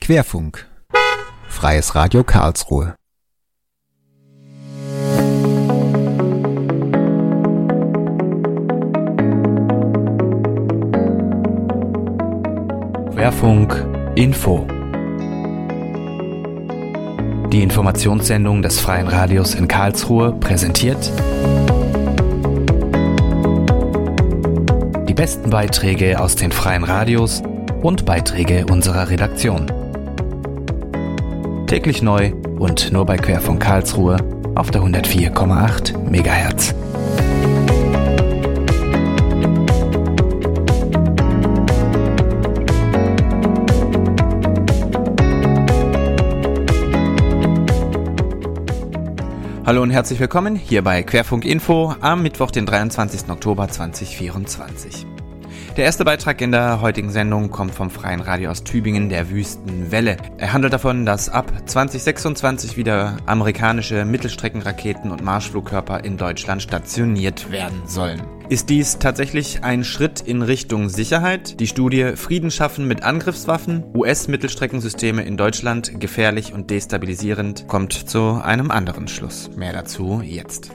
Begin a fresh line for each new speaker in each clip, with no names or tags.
Querfunk. Freies Radio Karlsruhe.
Querfunk Info. Die Informationssendung des Freien Radios in Karlsruhe präsentiert die besten Beiträge aus den Freien Radios und Beiträge unserer Redaktion. Täglich neu und nur bei Querfunk Karlsruhe auf der 104,8 MHz. Hallo und herzlich willkommen hier bei Querfunk Info am Mittwoch, den 23. Oktober 2024. Der erste Beitrag in der heutigen Sendung kommt vom Freien Radio aus Tübingen, der Wüstenwelle. Er handelt davon, dass ab 2026 wieder amerikanische Mittelstreckenraketen und Marschflugkörper in Deutschland stationiert werden sollen. Ist dies tatsächlich ein Schritt in Richtung Sicherheit? Die Studie Frieden schaffen mit Angriffswaffen, US-Mittelstreckensysteme in Deutschland gefährlich und destabilisierend kommt zu einem anderen Schluss. Mehr dazu jetzt.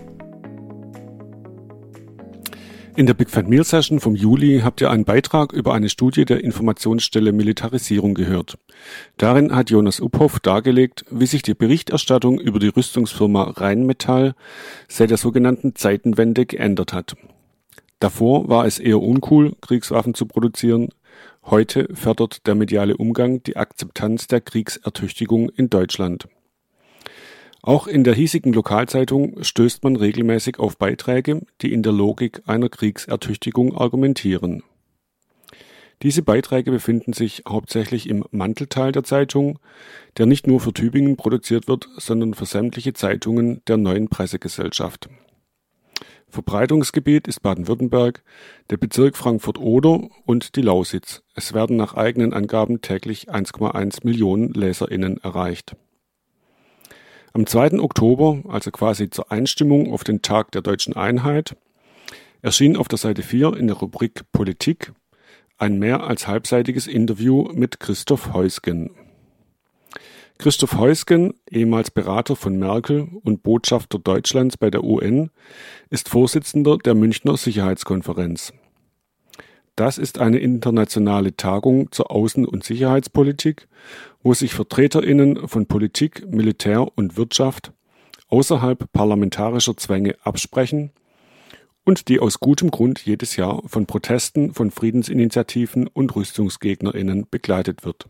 In der Big Fat Meal Session vom Juli habt ihr einen Beitrag über eine Studie der Informationsstelle Militarisierung gehört. Darin hat Jonas Uphoff dargelegt, wie sich die Berichterstattung über die Rüstungsfirma Rheinmetall seit der sogenannten Zeitenwende geändert hat. Davor war es eher uncool, Kriegswaffen zu produzieren. Heute fördert der mediale Umgang die Akzeptanz der Kriegsertüchtigung in Deutschland. Auch in der hiesigen Lokalzeitung stößt man regelmäßig auf Beiträge, die in der Logik einer Kriegsertüchtigung argumentieren. Diese Beiträge befinden sich hauptsächlich im Mantelteil der Zeitung, der nicht nur für Tübingen produziert wird, sondern für sämtliche Zeitungen der Neuen Pressegesellschaft. Verbreitungsgebiet ist Baden-Württemberg, der Bezirk Frankfurt-Oder und die Lausitz. Es werden nach eigenen Angaben täglich 1,1 Millionen LeserInnen erreicht. Am 2. Oktober, also quasi zur Einstimmung auf den Tag der Deutschen Einheit, erschien auf der Seite 4 in der Rubrik Politik ein mehr als halbseitiges Interview mit Christoph Heusgen. Christoph Heusgen, ehemals Berater von Merkel und Botschafter Deutschlands bei der UN, ist Vorsitzender der Münchner Sicherheitskonferenz. Das ist eine internationale Tagung zur Außen- und Sicherheitspolitik, wo sich VertreterInnen von Politik, Militär und Wirtschaft außerhalb parlamentarischer Zwänge absprechen und die aus gutem Grund jedes Jahr von Protesten von Friedensinitiativen und RüstungsgegnerInnen begleitet wird.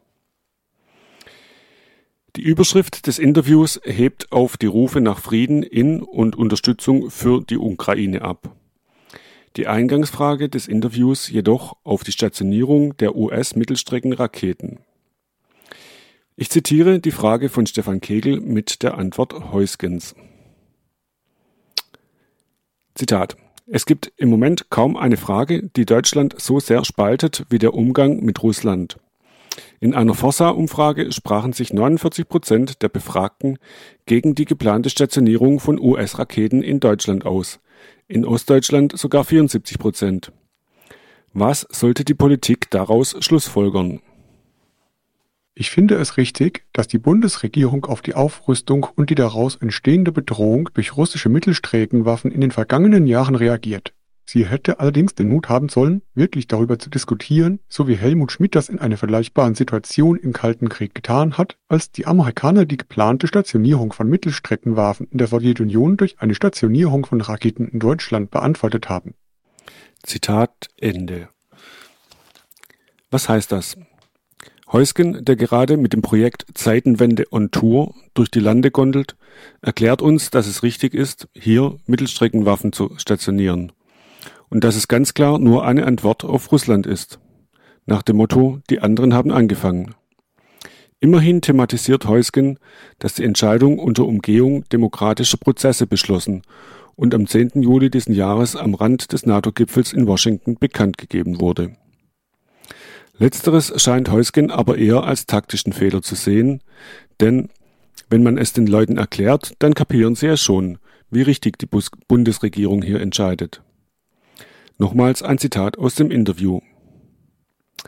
Die Überschrift des Interviews hebt auf die Rufe nach Frieden in und Unterstützung für die Ukraine ab. Die Eingangsfrage des Interviews jedoch auf die Stationierung der US-Mittelstreckenraketen. Ich zitiere die Frage von Stefan Kegel mit der Antwort Heusgens. Zitat: Es gibt im Moment kaum eine Frage, die Deutschland so sehr spaltet wie der Umgang mit Russland. In einer Forsa-Umfrage sprachen sich 49% der Befragten gegen die geplante Stationierung von US-Raketen in Deutschland aus. In Ostdeutschland sogar 74%. Was sollte die Politik daraus schlussfolgern?
Ich finde es richtig, dass die Bundesregierung auf die Aufrüstung und die daraus entstehende Bedrohung durch russische Mittelstreckenwaffen in den vergangenen Jahren reagiert. Sie hätte allerdings den Mut haben sollen, wirklich darüber zu diskutieren, so wie Helmut Schmidt das in einer vergleichbaren Situation im Kalten Krieg getan hat, als die Amerikaner die geplante Stationierung von Mittelstreckenwaffen in der Sowjetunion durch eine Stationierung von Raketen in Deutschland beantwortet haben.
Zitat Ende. Was heißt das? Heusgen, der gerade mit dem Projekt Zeitenwende on Tour durch die Lande gondelt, erklärt uns, dass es richtig ist, hier Mittelstreckenwaffen zu stationieren. Und dass es ganz klar nur eine Antwort auf Russland ist. Nach dem Motto, die anderen haben angefangen. Immerhin thematisiert Heusgen, dass die Entscheidung unter Umgehung demokratischer Prozesse beschlossen und am 10. Juli diesen Jahres am Rand des NATO-Gipfels in Washington bekannt gegeben wurde. Letzteres scheint Heusgen aber eher als taktischen Fehler zu sehen, denn wenn man es den Leuten erklärt, dann kapieren sie es schon, wie richtig die Bundesregierung hier entscheidet. Nochmals ein Zitat aus dem Interview.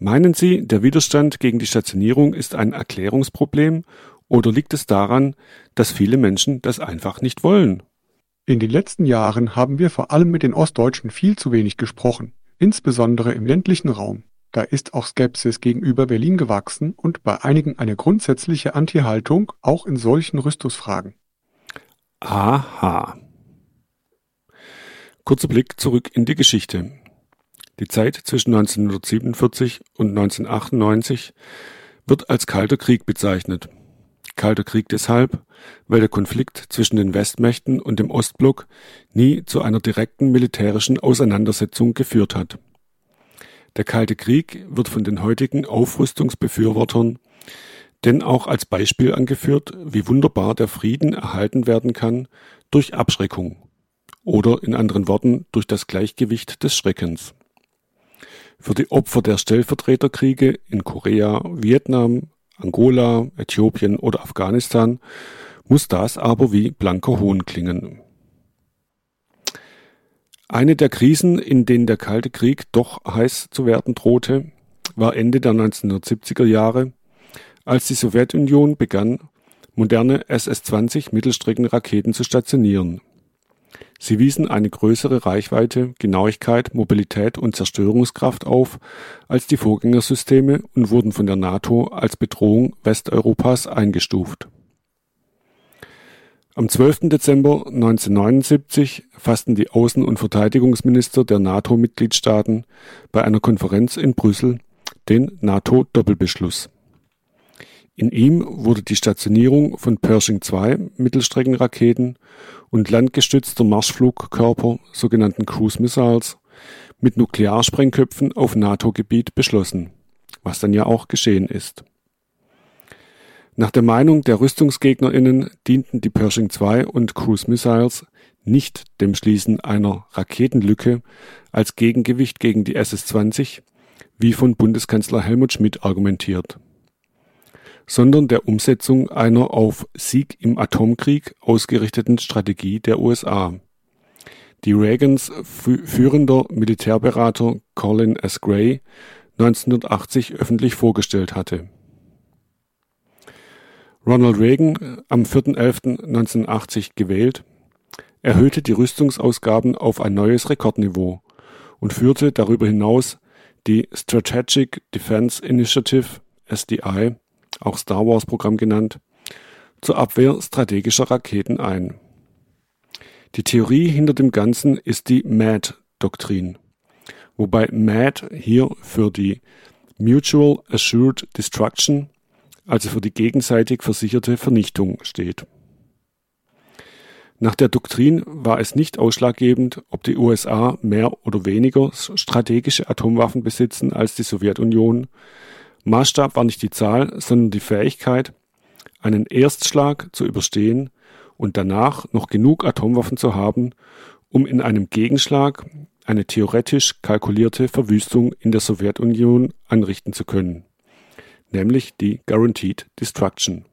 Meinen Sie, der Widerstand gegen die Stationierung ist ein Erklärungsproblem oder liegt es daran, dass viele Menschen das einfach nicht wollen?
In den letzten Jahren haben wir vor allem mit den Ostdeutschen viel zu wenig gesprochen, insbesondere im ländlichen Raum. Da ist auch Skepsis gegenüber Berlin gewachsen und bei einigen eine grundsätzliche Anti-Haltung, auch in solchen Rüstungsfragen.
Aha. Kurzer Blick zurück in die Geschichte. Die Zeit zwischen 1947 und 1998 wird als Kalter Krieg bezeichnet. Kalter Krieg deshalb, weil der Konflikt zwischen den Westmächten und dem Ostblock nie zu einer direkten militärischen Auseinandersetzung geführt hat. Der Kalte Krieg wird von den heutigen Aufrüstungsbefürwortern denn auch als Beispiel angeführt, wie wunderbar der Frieden erhalten werden kann durch Abschreckung oder in anderen Worten durch das Gleichgewicht des Schreckens. Für die Opfer der Stellvertreterkriege in Korea, Vietnam, Angola, Äthiopien oder Afghanistan muss das aber wie blanker Hohn klingen. Eine der Krisen, in denen der Kalte Krieg doch heiß zu werden drohte, war Ende der 1970er Jahre, als die Sowjetunion begann, moderne SS-20 Mittelstreckenraketen zu stationieren. Sie wiesen eine größere Reichweite, Genauigkeit, Mobilität und Zerstörungskraft auf als die Vorgängersysteme und wurden von der NATO als Bedrohung Westeuropas eingestuft. Am 12. Dezember 1979 fassten die Außen- und Verteidigungsminister der NATO-Mitgliedstaaten bei einer Konferenz in Brüssel den NATO-Doppelbeschluss. In ihm wurde die Stationierung von Pershing II Mittelstreckenraketen und landgestützter Marschflugkörper, sogenannten Cruise Missiles, mit Nuklearsprengköpfen auf NATO-Gebiet beschlossen, was dann ja auch geschehen ist. Nach der Meinung der RüstungsgegnerInnen dienten die Pershing II und Cruise Missiles nicht dem Schließen einer Raketenlücke als Gegengewicht gegen die SS-20, wie von Bundeskanzler Helmut Schmidt argumentiert, sondern der Umsetzung einer auf Sieg im Atomkrieg ausgerichteten Strategie der USA, die Reagans führender Militärberater Colin S. Gray 1980 öffentlich vorgestellt hatte. Ronald Reagan, am 4.11.1980 gewählt, erhöhte die Rüstungsausgaben auf ein neues Rekordniveau und führte darüber hinaus die Strategic Defense Initiative, SDI, auch Star Wars Programm genannt, zur Abwehr strategischer Raketen ein. Die Theorie hinter dem Ganzen ist die MAD-Doktrin, wobei MAD hier für die Mutual Assured Destruction, also für die gegenseitig versicherte Vernichtung, steht. Nach der Doktrin war es nicht ausschlaggebend, ob die USA mehr oder weniger strategische Atomwaffen besitzen als die Sowjetunion. Maßstab war nicht die Zahl, sondern die Fähigkeit, einen Erstschlag zu überstehen und danach noch genug Atomwaffen zu haben, um in einem Gegenschlag eine theoretisch kalkulierte Verwüstung in der Sowjetunion anrichten zu können, nämlich die Guaranteed Destruction.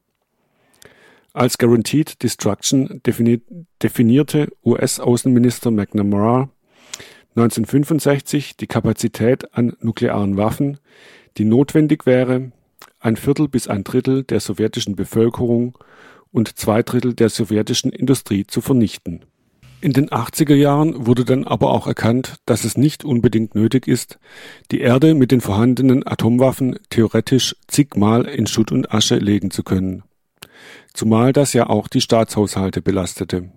Als Guaranteed Destruction definierte US-Außenminister McNamara 1965 die Kapazität an nuklearen Waffen, die notwendig wäre, 1/4 bis 1/3 der sowjetischen Bevölkerung und 2/3 der sowjetischen Industrie zu vernichten. In den 80er Jahren wurde dann aber auch erkannt, dass es nicht unbedingt nötig ist, die Erde mit den vorhandenen Atomwaffen theoretisch zigmal in Schutt und Asche legen zu können. Zumal das ja auch die Staatshaushalte belastete.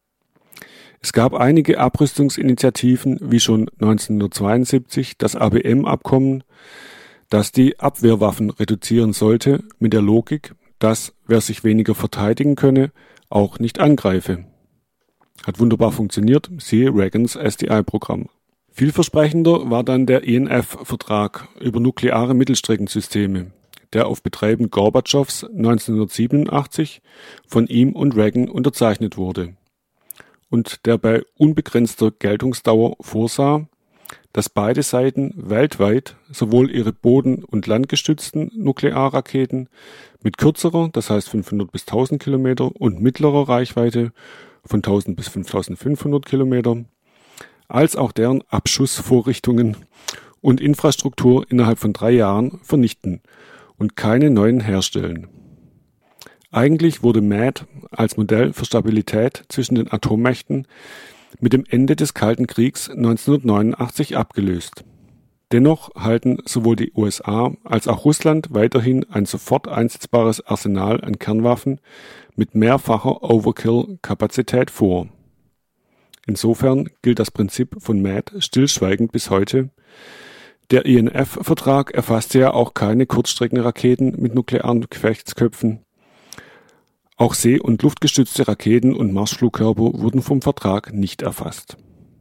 Es gab einige Abrüstungsinitiativen, wie schon 1972 das ABM-Abkommen, das die Abwehrwaffen reduzieren sollte, mit der Logik, dass wer sich weniger verteidigen könne, auch nicht angreife. Hat wunderbar funktioniert, siehe Reagans SDI-Programm. Vielversprechender war dann der INF-Vertrag über nukleare Mittelstreckensysteme, der auf Betreiben Gorbatschows 1987 von ihm und Reagan unterzeichnet wurde und der bei unbegrenzter Geltungsdauer vorsah, dass beide Seiten weltweit sowohl ihre boden- und landgestützten Nuklearraketen mit kürzerer, das heißt 500 bis 1000 Kilometer und mittlerer Reichweite von 1000 bis 5500 Kilometer, als auch deren Abschussvorrichtungen und Infrastruktur innerhalb von 3 Jahren vernichten und keine neuen herstellen. Eigentlich wurde MAD als Modell für Stabilität zwischen den Atommächten mit dem Ende des Kalten Kriegs 1989 abgelöst. Dennoch halten sowohl die USA als auch Russland weiterhin ein sofort einsetzbares Arsenal an Kernwaffen mit mehrfacher Overkill-Kapazität vor. Insofern gilt das Prinzip von MAD stillschweigend bis heute. Der INF-Vertrag erfasste ja auch keine Kurzstreckenraketen mit nuklearen Gefechtsköpfen. Auch see- und luftgestützte Raketen und Marschflugkörper wurden vom Vertrag nicht erfasst.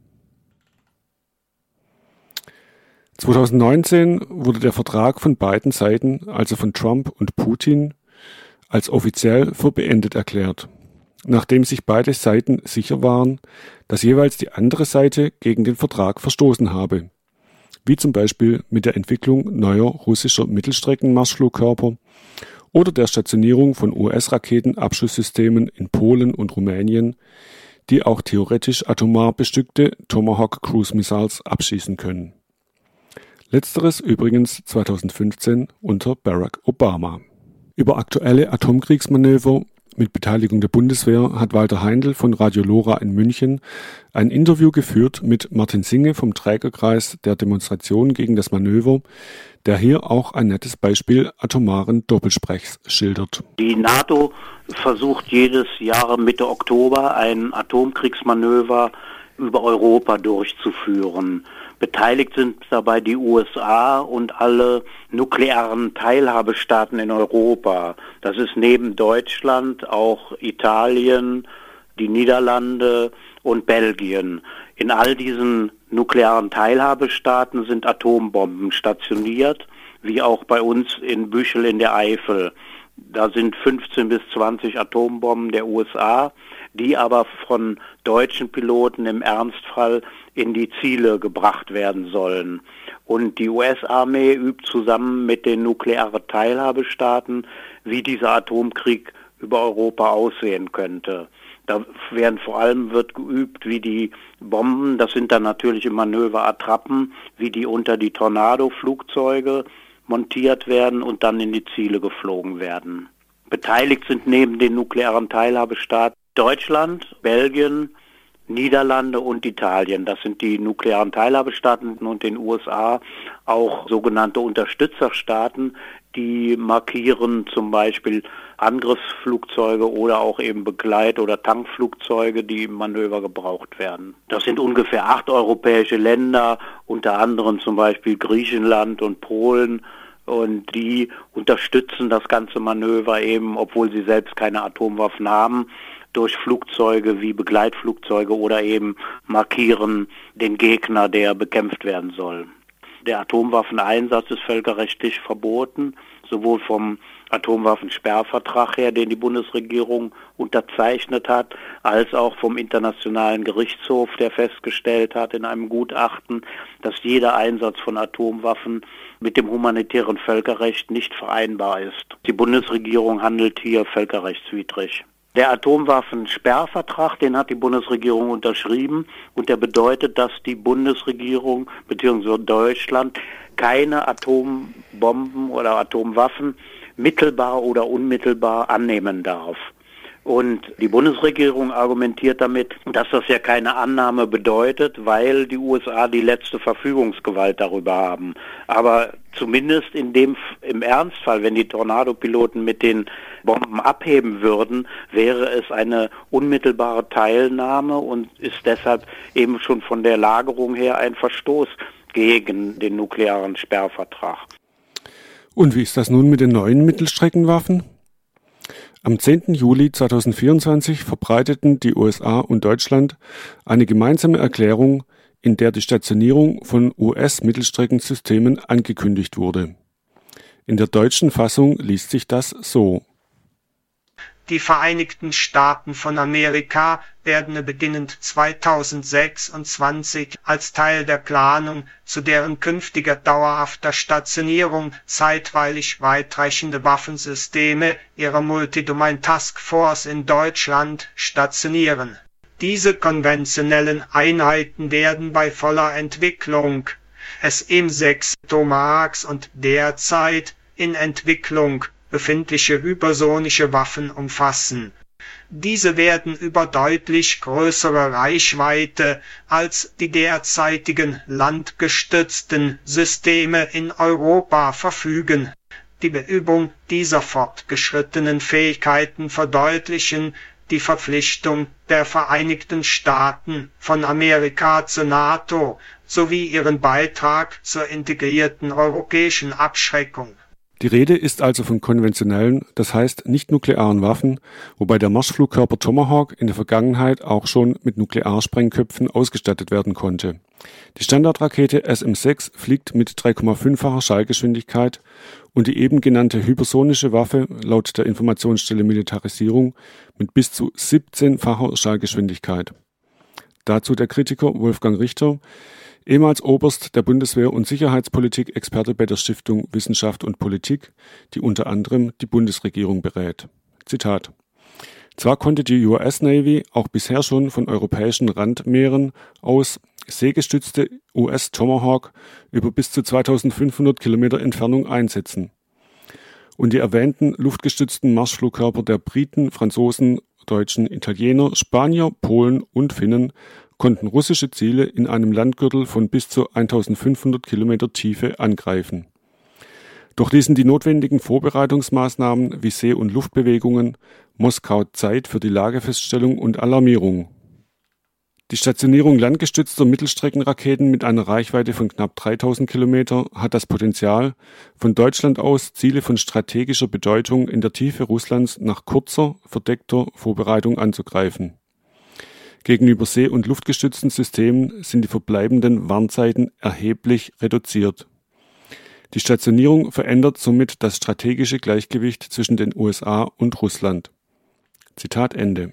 2019 wurde der Vertrag von beiden Seiten, also von Trump und Putin, als offiziell für beendet erklärt, nachdem sich beide Seiten sicher waren, dass jeweils die andere Seite gegen den Vertrag verstoßen habe, wie zum Beispiel mit der Entwicklung neuer russischer Mittelstreckenmarschflugkörper oder der Stationierung von US-Raketenabschusssystemen in Polen und Rumänien, die auch theoretisch atomar bestückte Tomahawk Cruise Missiles abschießen können. Letzteres übrigens 2015 unter Barack Obama. Über aktuelle Atomkriegsmanöver mit Beteiligung der Bundeswehr hat Walter Heindl von Radio Lora in München ein Interview geführt mit Martin Singe vom Trägerkreis der Demonstration gegen das Manöver, der hier auch ein nettes Beispiel atomaren Doppelsprechs schildert.
Die NATO versucht jedes Jahr Mitte Oktober ein Atomkriegsmanöver über Europa durchzuführen. Beteiligt sind dabei die USA und alle nuklearen Teilhabestaaten in Europa. Das ist neben Deutschland auch Italien, die Niederlande und Belgien. In all diesen nuklearen Teilhabestaaten sind Atombomben stationiert, wie auch bei uns in Büchel in der Eifel. Da sind 15 bis 20 Atombomben der USA, die aber von deutschen Piloten im Ernstfall in die Ziele gebracht werden sollen. Und die US-Armee übt zusammen mit den nuklearen Teilhabestaaten, wie dieser Atomkrieg über Europa aussehen könnte. Da wird geübt, wie die Bomben, das sind dann natürlich im Manöver Attrappen, wie die unter die Tornado-Flugzeuge montiert werden und dann in die Ziele geflogen werden. Beteiligt sind neben den nuklearen Teilhabestaaten Deutschland, Belgien, Niederlande und Italien. Das sind die nuklearen Teilhabestaaten und den USA auch sogenannte Unterstützerstaaten, die markieren zum Beispiel Angriffsflugzeuge oder auch eben Begleit- oder Tankflugzeuge, die im Manöver gebraucht werden. Das sind ungefähr 8 europäische Länder, unter anderem zum Beispiel Griechenland und Polen, und die unterstützen das ganze Manöver eben, obwohl sie selbst keine Atomwaffen haben, durch Flugzeuge wie Begleitflugzeuge oder eben markieren den Gegner, der bekämpft werden soll. Der Atomwaffeneinsatz ist völkerrechtlich verboten, sowohl vom Atomwaffensperrvertrag her, den die Bundesregierung unterzeichnet hat, als auch vom Internationalen Gerichtshof, der festgestellt hat in einem Gutachten, dass jeder Einsatz von Atomwaffen mit dem humanitären Völkerrecht nicht vereinbar ist. Die Bundesregierung handelt hier völkerrechtswidrig. Der Atomwaffensperrvertrag, den hat die Bundesregierung unterschrieben und der bedeutet, dass die Bundesregierung bzw. Deutschland keine Atombomben oder Atomwaffen mittelbar oder unmittelbar annehmen darf. Und die Bundesregierung argumentiert damit, dass das ja keine Annahme bedeutet, weil die USA die letzte Verfügungsgewalt darüber haben. Aber zumindest im Ernstfall, wenn die Tornado-Piloten mit den Bomben abheben würden, wäre es eine unmittelbare Teilnahme und ist deshalb eben schon von der Lagerung her ein Verstoß gegen den nuklearen Sperrvertrag.
Und wie ist das nun mit den neuen Mittelstreckenwaffen? Am 10. Juli 2024 verbreiteten die USA und Deutschland eine gemeinsame Erklärung, in der die Stationierung von US-Mittelstreckensystemen angekündigt wurde. In der deutschen Fassung liest sich das so:
Die Vereinigten Staaten von Amerika werden beginnend 2026 als Teil der Planung zu deren künftiger dauerhafter Stationierung zeitweilig weitreichende Waffensysteme ihrer Multi-Domain Task Force in Deutschland stationieren. Diese konventionellen Einheiten werden bei voller Entwicklung es M6 Tomahawks und derzeit in Entwicklung befindliche hypersonische Waffen umfassen. Diese werden über deutlich größere Reichweite als die derzeitigen landgestützten Systeme in Europa verfügen. Die Beübung dieser fortgeschrittenen Fähigkeiten verdeutlichen die Verpflichtung der Vereinigten Staaten von Amerika zur NATO sowie ihren Beitrag zur integrierten europäischen Abschreckung.
Die Rede ist also von konventionellen, das heißt nicht nuklearen Waffen, wobei der Marschflugkörper Tomahawk in der Vergangenheit auch schon mit Nuklearsprengköpfen ausgestattet werden konnte. Die Standardrakete SM-6 fliegt mit 3,5-facher Schallgeschwindigkeit und die eben genannte hypersonische Waffe laut der Informationsstelle Militarisierung mit bis zu 17-facher Schallgeschwindigkeit. Dazu der Kritiker Wolfgang Richter, ehemals Oberst der Bundeswehr und Sicherheitspolitik-Experte bei der Stiftung Wissenschaft und Politik, die unter anderem die Bundesregierung berät. Zitat: Zwar konnte die US Navy auch bisher schon von europäischen Randmeeren aus seegestützte US Tomahawk über bis zu 2500 Kilometer Entfernung einsetzen. Und die erwähnten luftgestützten Marschflugkörper der Briten, Franzosen, Deutschen, Italiener, Spanier, Polen und Finnen konnten russische Ziele in einem Landgürtel von bis zu 1500 Kilometer Tiefe angreifen. Doch ließen die notwendigen Vorbereitungsmaßnahmen wie See- und Luftbewegungen Moskau Zeit für die Lagefeststellung und Alarmierung. Die Stationierung landgestützter Mittelstreckenraketen mit einer Reichweite von knapp 3000 Kilometer hat das Potenzial, von Deutschland aus Ziele von strategischer Bedeutung in der Tiefe Russlands nach kurzer, verdeckter Vorbereitung anzugreifen. Gegenüber See- und luftgestützten Systemen sind die verbleibenden Warnzeiten erheblich reduziert. Die Stationierung verändert somit das strategische Gleichgewicht zwischen den USA und Russland. Zitat Ende.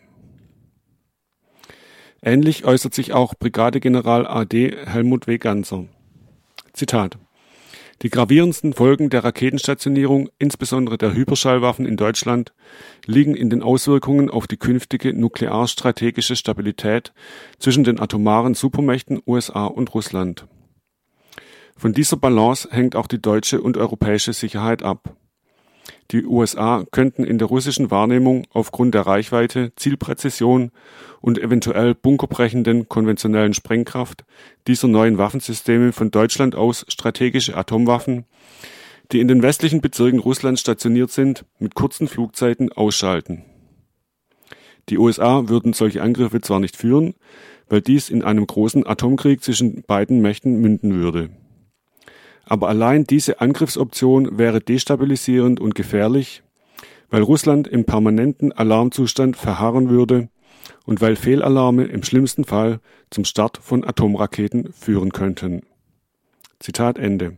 Ähnlich äußert sich auch Brigadegeneral AD Helmut W. Ganzer. Zitat: Die gravierendsten Folgen der Raketenstationierung, insbesondere der Hyperschallwaffen in Deutschland, liegen in den Auswirkungen auf die künftige nuklearstrategische Stabilität zwischen den atomaren Supermächten USA und Russland. Von dieser Balance hängt auch die deutsche und europäische Sicherheit ab. Die USA könnten in der russischen Wahrnehmung aufgrund der Reichweite, Zielpräzision und eventuell bunkerbrechenden konventionellen Sprengkraft dieser neuen Waffensysteme von Deutschland aus strategische Atomwaffen, die in den westlichen Bezirken Russlands stationiert sind, mit kurzen Flugzeiten ausschalten. Die USA würden solche Angriffe zwar nicht führen, weil dies in einem großen Atomkrieg zwischen beiden Mächten münden würde. Aber allein diese Angriffsoption wäre destabilisierend und gefährlich, weil Russland im permanenten Alarmzustand verharren würde und weil Fehlalarme im schlimmsten Fall zum Start von Atomraketen führen könnten. Zitat Ende.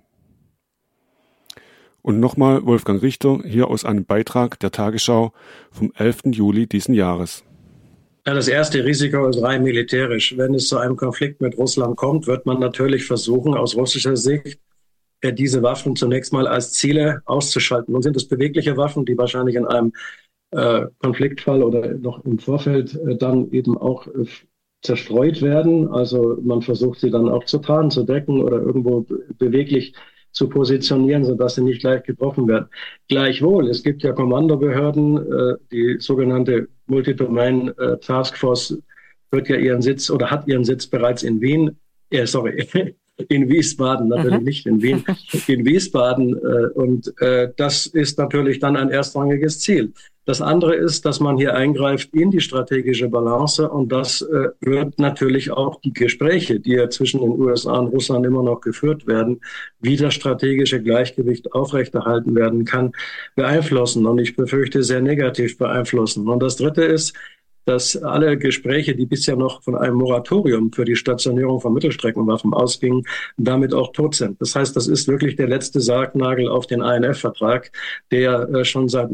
Und nochmal Wolfgang Richter, hier aus einem Beitrag der Tagesschau vom 11. Juli diesen Jahres.
Ja, das erste Risiko ist rein militärisch. Wenn es zu einem Konflikt mit Russland kommt, wird man natürlich versuchen, aus russischer Sicht diese Waffen zunächst mal als Ziele auszuschalten. Nun sind es bewegliche Waffen, die wahrscheinlich in einem Konfliktfall oder noch im Vorfeld dann eben auch zerstreut werden. Also man versucht sie dann auch zu tarnen, zu decken oder irgendwo beweglich zu positionieren, sodass sie nicht gleich getroffen werden. Gleichwohl, es gibt ja Kommandobehörden, die sogenannte Multi-Domain Task Force hat ihren Sitz bereits in Wien, in Wiesbaden, natürlich nicht in Wien, in Wiesbaden. Und das ist natürlich dann ein erstrangiges Ziel. Das andere ist, dass man hier eingreift in die strategische Balance und das wird natürlich auch die Gespräche, die ja zwischen den USA und Russland immer noch geführt werden, wie das strategische Gleichgewicht aufrechterhalten werden kann, beeinflussen und ich befürchte sehr negativ beeinflussen. Und das Dritte ist, dass alle Gespräche, die bisher noch von einem Moratorium für die Stationierung von Mittelstreckenwaffen ausgingen, damit auch tot sind. Das heißt, das ist wirklich der letzte Sargnagel auf den INF-Vertrag, der schon seit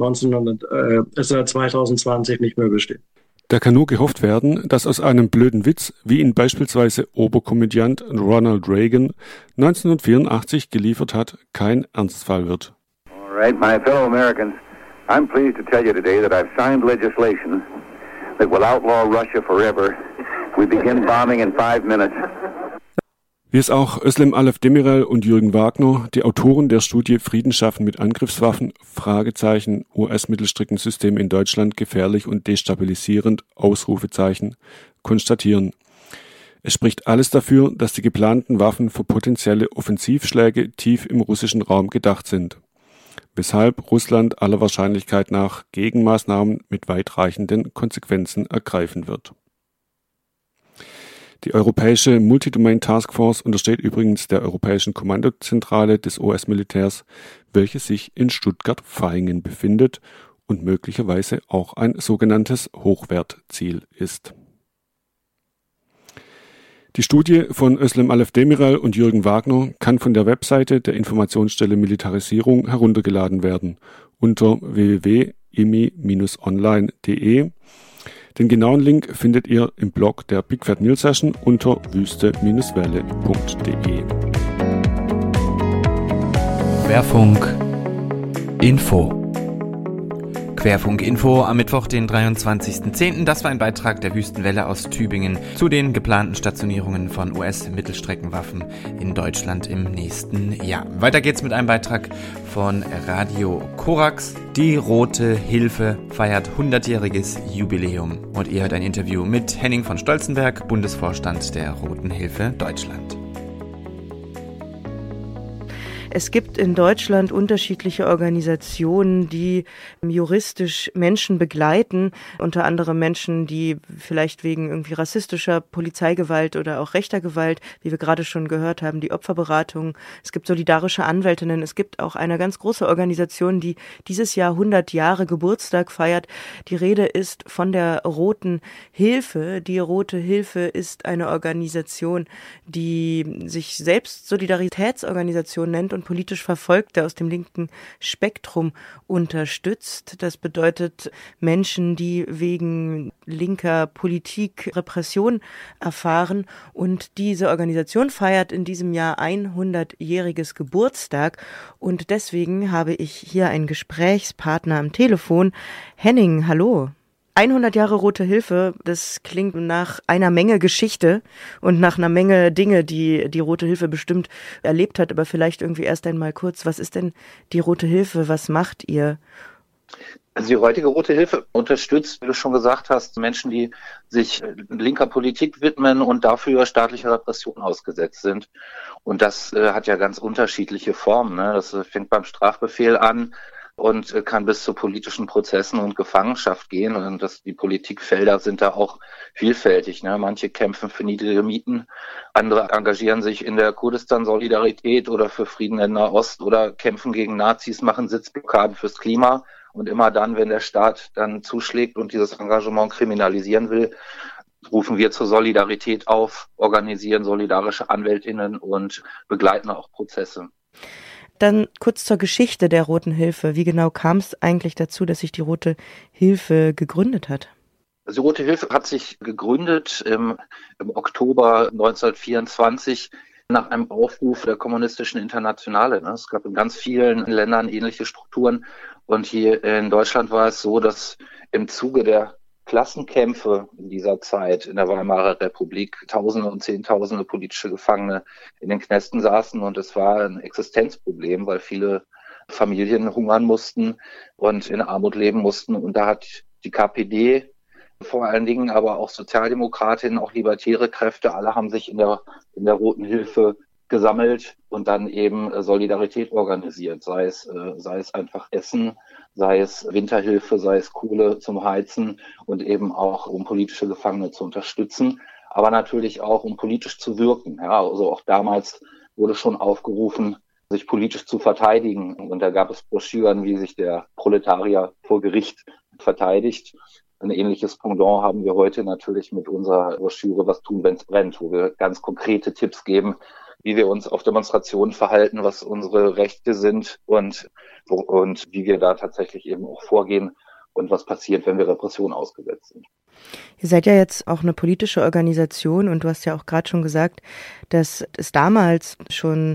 2020 nicht mehr besteht.
Da kann nur gehofft werden, dass aus einem blöden Witz, wie ihn beispielsweise Oberkomödiant Ronald Reagan 1984 geliefert hat, kein Ernstfall wird.
All right, my fellow Americans, I'm pleased to tell you today that I've signed legislation that will outlaw Russia forever. We begin bombing in 5 minutes.
Wie es auch Özlem Alev Demirel und Jürgen Wagner, die Autoren der Studie Frieden schaffen mit Angriffswaffen, US-Mittelstreckensystem in Deutschland gefährlich und destabilisierend, konstatieren. Es spricht alles dafür, dass die geplanten Waffen für potenzielle Offensivschläge tief im russischen Raum gedacht sind, weshalb Russland aller Wahrscheinlichkeit nach Gegenmaßnahmen mit weitreichenden Konsequenzen ergreifen wird. Die Europäische Multidomain Taskforce untersteht übrigens der Europäischen Kommandozentrale des US-Militärs, welche sich in Stuttgart-Vaihingen befindet und möglicherweise auch ein sogenanntes Hochwertziel ist. Die Studie von Özlem Alev Demirel und Jürgen Wagner kann von der Webseite der Informationsstelle Militarisierung heruntergeladen werden unter www.imi-online.de. Den genauen Link findet ihr im Blog der Big Fat News Session unter wüste-welle.de.
Querfunk Info. Querfunk Info am Mittwoch, den 23.10. Das war ein Beitrag der Wüstenwelle aus Tübingen zu den geplanten Stationierungen von US-Mittelstreckenwaffen in Deutschland im nächsten Jahr. Weiter geht's mit einem Beitrag von Radio Korax. Die Rote Hilfe feiert 100-jähriges Jubiläum. Und ihr hört ein Interview mit Henning von Stolzenberg, Bundesvorstand der Roten Hilfe Deutschland.
Es gibt in Deutschland unterschiedliche Organisationen, die juristisch Menschen begleiten, unter anderem Menschen, die vielleicht wegen irgendwie rassistischer Polizeigewalt oder auch rechter Gewalt, wie wir gerade schon gehört haben, die Opferberatung. Es gibt solidarische Anwältinnen. Es gibt auch eine ganz große Organisation, die dieses Jahr 100 Jahre Geburtstag feiert. Die Rede ist von der Roten Hilfe. Die Rote Hilfe ist eine Organisation, die sich selbst Solidaritätsorganisation nennt und politisch Verfolgte aus dem linken Spektrum unterstützt. Das bedeutet Menschen, die wegen linker Politik Repression erfahren. Und diese Organisation feiert in diesem Jahr 100-jähriges Geburtstag. Und deswegen habe ich hier einen Gesprächspartner am Telefon. Henning, hallo. 100 Jahre Rote Hilfe, das klingt nach einer Menge Geschichte und nach einer Menge Dinge, die die Rote Hilfe bestimmt erlebt hat. Aber vielleicht irgendwie erst einmal kurz, was ist denn die Rote Hilfe? Was macht ihr?
Also die heutige Rote Hilfe unterstützt, wie du schon gesagt hast, Menschen, die sich linker Politik widmen und dafür staatlicher Repression ausgesetzt sind. Und das hat ja ganz unterschiedliche Formen, ne? Das fängt beim Strafbefehl an und kann bis zu politischen Prozessen und Gefangenschaft gehen. Und die Politikfelder sind da auch vielfältig, ne? Manche kämpfen für niedrige Mieten, andere engagieren sich in der Kurdistan-Solidarität oder für Frieden in Nahost oder kämpfen gegen Nazis, machen Sitzblockaden fürs Klima. Und immer dann, wenn der Staat dann zuschlägt und dieses Engagement kriminalisieren will, rufen wir zur Solidarität auf, organisieren solidarische AnwältInnen und begleiten auch Prozesse.
Dann kurz zur Geschichte der Roten Hilfe. Wie genau kam es eigentlich dazu, dass sich die Rote Hilfe gegründet hat?
Die Rote Hilfe hat sich gegründet im Oktober 1924 nach einem Aufruf der Kommunistischen Internationale. Es gab in ganz vielen Ländern ähnliche Strukturen. Und hier in Deutschland war es so, dass im Zuge der Klassenkämpfe in dieser Zeit in der Weimarer Republik Tausende und Zehntausende politische Gefangene in den Knästen saßen. Und es war ein Existenzproblem, weil viele Familien hungern mussten und in Armut leben mussten. Und da hat die KPD vor allen Dingen, aber auch Sozialdemokratinnen, auch libertäre Kräfte, alle haben sich in der Roten Hilfe gesammelt und dann eben Solidarität organisiert, sei es einfach Essen, sei es Winterhilfe, sei es Kohle zum Heizen und eben auch um politische Gefangene zu unterstützen, aber natürlich auch um politisch zu wirken. Ja, also auch damals wurde schon aufgerufen, sich politisch zu verteidigen, und da gab es Broschüren, wie sich der Proletarier vor Gericht verteidigt. Ein ähnliches Pendant haben wir heute natürlich mit unserer Broschüre Was tun, wenn's brennt, wo wir ganz konkrete Tipps geben, wie wir uns auf Demonstrationen verhalten, was unsere Rechte sind und wie wir da tatsächlich eben auch vorgehen und was passiert, wenn wir Repression ausgesetzt sind.
Ihr seid ja jetzt auch eine politische Organisation und du hast ja auch gerade schon gesagt, dass es damals schon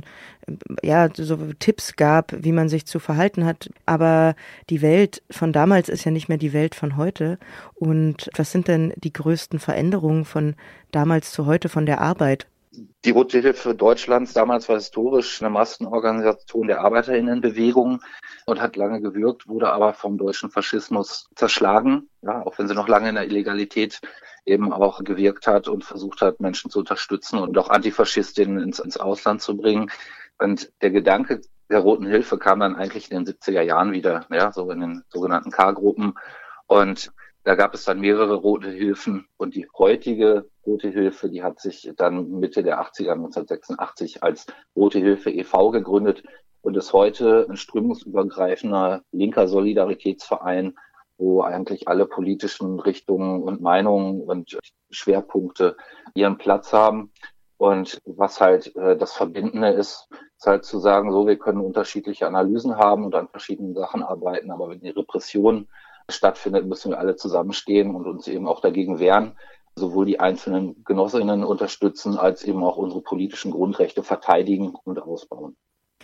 so Tipps gab, wie man sich zu verhalten hat. Aber die Welt von damals ist ja nicht mehr die Welt von heute. Und was sind denn die größten Veränderungen von damals zu heute, von der Arbeit
Die Rote Hilfe Deutschlands damals war historisch eine Massenorganisation der ArbeiterInnenbewegung und hat lange gewirkt, wurde aber vom deutschen Faschismus zerschlagen, ja, auch wenn sie noch lange in der Illegalität eben auch gewirkt hat und versucht hat, Menschen zu unterstützen und auch Antifaschistinnen ins Ausland zu bringen. Und der Gedanke der Roten Hilfe kam dann eigentlich in den 70er Jahren wieder, ja, so in den sogenannten K-Gruppen. Und da gab es dann mehrere Rote Hilfen und die heutige Rote Hilfe, die hat sich dann Mitte der 80er, 1986 als Rote Hilfe e.V. gegründet und ist heute ein strömungsübergreifender linker Solidaritätsverein, wo eigentlich alle politischen Richtungen und Meinungen und Schwerpunkte ihren Platz haben. Und was halt das Verbindende ist halt zu sagen, so, wir können unterschiedliche Analysen haben und an verschiedenen Sachen arbeiten, aber wenn die Repression stattfindet, müssen wir alle zusammenstehen und uns eben auch dagegen wehren, sowohl die einzelnen Genossinnen unterstützen, als eben auch unsere politischen Grundrechte verteidigen und ausbauen.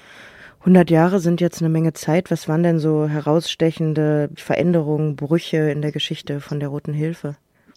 100 Jahre sind jetzt eine Menge Zeit. Was waren denn so herausstechende Veränderungen, Brüche in der Geschichte von der Roten Hilfe?